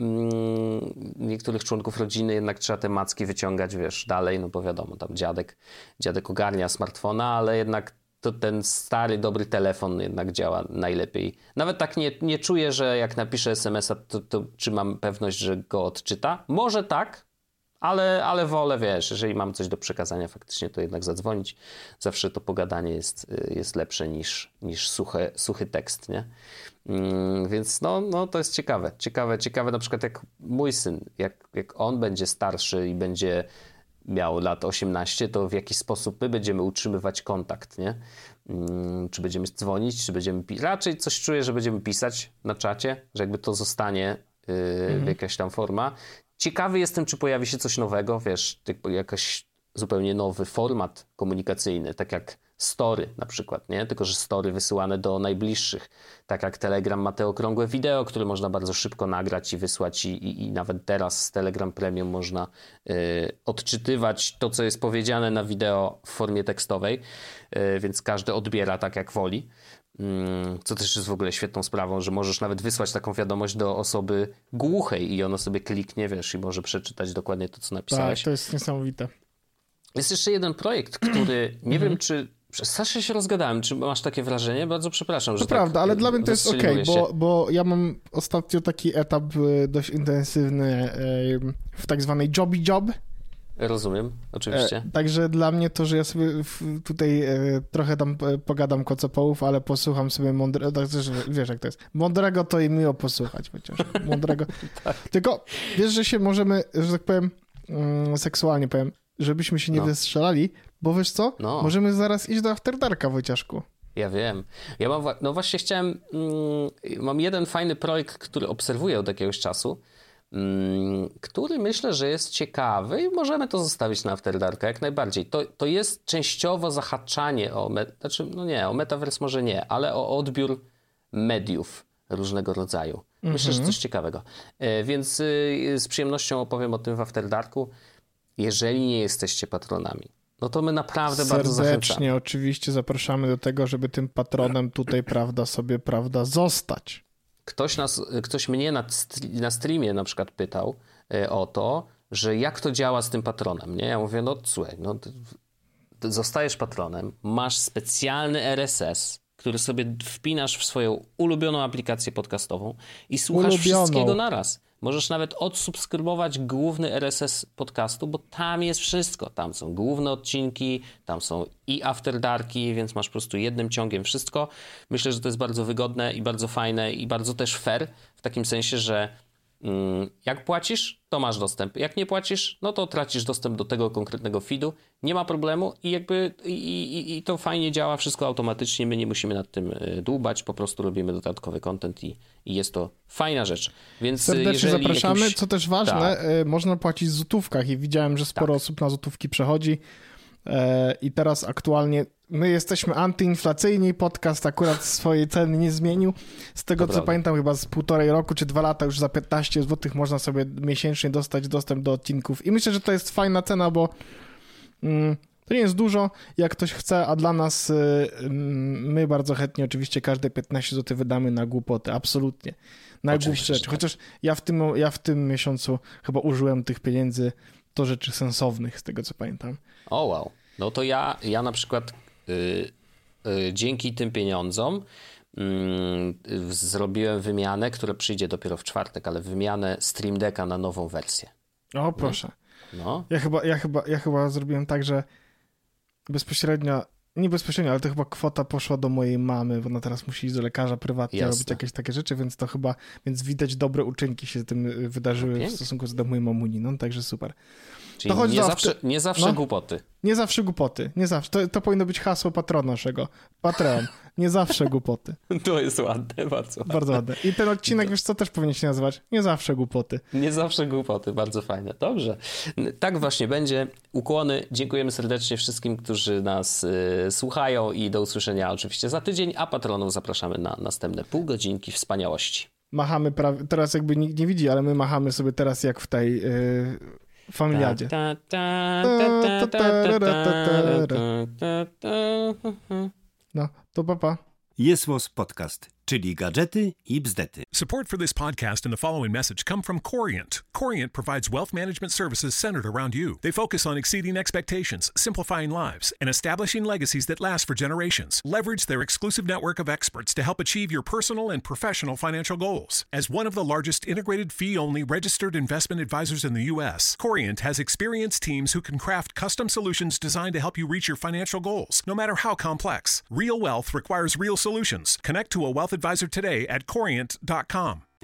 niektórych członków rodziny jednak trzeba te macki wyciągać, wiesz, dalej, no bo wiadomo, tam dziadek, dziadek ogarnia smartfona, ale jednak to ten stary, dobry telefon jednak działa najlepiej. Nawet tak nie, nie czuję, że jak napiszę es em es a, to, to czy mam pewność, że go odczyta? Może tak, ale, ale wolę, wiesz, jeżeli mam coś do przekazania faktycznie, to jednak zadzwonić. Zawsze to pogadanie jest, jest lepsze niż, niż suche, suchy tekst, nie? Mm, więc no, no to jest ciekawe. Ciekawe, ciekawe na przykład jak mój syn, jak, jak on będzie starszy i będzie miał lat osiemnaście, to w jaki sposób my będziemy utrzymywać kontakt, nie? Hmm, czy będziemy dzwonić, czy będziemy pisać. Raczej coś czuję, że będziemy pisać na czacie, że jakby to zostanie yy, mhm. jakaś tam forma. Ciekawy jestem, czy pojawi się coś nowego, wiesz, jakiś zupełnie nowy format komunikacyjny, tak jak story na przykład, nie? Tylko że story wysyłane do najbliższych. Tak jak Telegram ma te okrągłe wideo, które można bardzo szybko nagrać i wysłać i, i, i nawet teraz z Telegram Premium można y, odczytywać to, co jest powiedziane na wideo w formie tekstowej, y, więc każdy odbiera tak jak woli. Co też jest w ogóle świetną sprawą, że możesz nawet wysłać taką wiadomość do osoby głuchej i ona sobie kliknie, wiesz, i może przeczytać dokładnie to, co napisałeś. Tak, to jest niesamowite. Jest jeszcze jeden projekt, który nie wiem, czy... Strasznie się rozgadałem. Czy masz takie wrażenie? Bardzo przepraszam, to że prawda, tak ale dla mnie to jest okej, okay, bo, bo ja mam ostatnio taki etap dość intensywny w tak zwanej jobby job. Rozumiem, oczywiście. E, także dla mnie to, że ja sobie w, tutaj e, trochę tam pogadam kocopołów, ale posłucham sobie mądrego, wiesz jak to jest, mądrego to i miło posłuchać chociaż, mądrego. Tak. Tylko wiesz, że się możemy, że tak powiem, mm, seksualnie powiem, żebyśmy się nie no. wystrzelali, bo wiesz co, no. możemy zaraz iść do After Darka, Wojciaszku. Ja wiem. Ja mam, no właśnie chciałem, mm, mam jeden fajny projekt, który obserwuję od jakiegoś czasu. który myślę, że jest ciekawy i możemy to zostawić na After Darka jak najbardziej. To, to jest częściowo zahaczanie o, me, znaczy, no nie, o metaverse może nie, ale o odbiór mediów różnego rodzaju. Myślę, mm-hmm. że coś ciekawego. Więc z przyjemnością opowiem o tym w After Darku. Jeżeli nie jesteście patronami, no to my naprawdę Serdecznie, bardzo zachęcamy. Serdecznie oczywiście zapraszamy do tego, żeby tym patronem tutaj, prawda, sobie, prawda, zostać. Ktoś, nas, ktoś mnie na, na streamie na przykład pytał o to, że jak to działa z tym patronem, nie? Ja mówię, no słuchaj, no, ty, ty zostajesz patronem, masz specjalny R S S, który sobie wpinasz w swoją ulubioną aplikację podcastową i słuchasz ulubioną. wszystkiego naraz. Możesz nawet odsubskrybować główny R S S podcastu, bo tam jest wszystko. Tam są główne odcinki, tam są i After Darki, więc masz po prostu jednym ciągiem wszystko. Myślę, że to jest bardzo wygodne i bardzo fajne i bardzo też fair, w takim sensie, że mm, jak płacisz, to masz dostęp. Jak nie płacisz, no to tracisz dostęp do tego konkretnego feedu. Nie ma problemu i jakby i, i, i to fajnie działa, wszystko automatycznie. My nie musimy nad tym dłubać, po prostu robimy dodatkowy content i, i jest to fajna rzecz. Więc serdecznie jeżeli zapraszamy. jakimś... Co też ważne, tak. można płacić w złotówkach i widziałem, że sporo tak. osób na złotówki przechodzi. I teraz aktualnie my jesteśmy antyinflacyjni, podcast akurat swojej ceny nie zmienił. Z tego to co prawda. pamiętam, chyba z półtorej roku czy dwa lata już za piętnaście złotych można sobie miesięcznie dostać dostęp do odcinków. I myślę, że to jest fajna cena, bo mm, to nie jest dużo, jak ktoś chce, a dla nas y, my bardzo chętnie oczywiście każde piętnaście złotych wydamy na głupoty, absolutnie. Na głupsze rzeczy. Chociaż ja w, tym, ja w tym miesiącu chyba użyłem tych pieniędzy do rzeczy sensownych, z tego co pamiętam. O wow. No to ja, ja na przykład yy, yy, dzięki tym pieniądzom yy, zrobiłem wymianę, która przyjdzie dopiero w czwartek, ale wymianę Stream Decka na nową wersję. O proszę. No. Ja chyba, ja chyba, ja chyba zrobiłem tak, że bezpośrednio, nie bezpośrednio, ale to chyba kwota poszła do mojej mamy, bo ona teraz musi iść do lekarza prywatnie, Jasne. robić jakieś takie rzeczy, więc to chyba, więc widać dobre uczynki się z tym wydarzyły no, w stosunku do mojej mamuni, no także super. Czyli to nie, zawsze, nie zawsze no, głupoty. Nie zawsze głupoty. Nie zawsze. To, to powinno być hasło patrona naszego. Patreon. Nie zawsze głupoty. To jest ładne, bardzo ładne. Bardzo ładne. I ten odcinek, wiesz co, też powinien się nazywać Nie zawsze głupoty. Nie zawsze głupoty. Bardzo fajne. Dobrze. Tak właśnie będzie. Ukłony. Dziękujemy serdecznie wszystkim, którzy nas y, słuchają i do usłyszenia oczywiście za tydzień, a patronów zapraszamy na następne pół godzinki wspaniałości. Machamy prawie, teraz jakby nikt nie widzi, ale my machamy sobie teraz jak w tej... Yy... Familiadzie. No, to papa. Jest Podcast, czyli gadżety i bzdety. Support for this podcast and the following message come from Corient. Corient provides wealth management services centered around you. They focus on exceeding expectations, simplifying lives, and establishing legacies that last for generations. Leverage their exclusive network of experts to help achieve your personal and professional financial goals. As one of the largest integrated fee-only registered investment advisors in the U S, Corient has experienced teams who can craft custom solutions designed to help you reach your financial goals, no matter how complex. Real wealth requires real solutions. Connect to a wealth advisor today at corient dot com.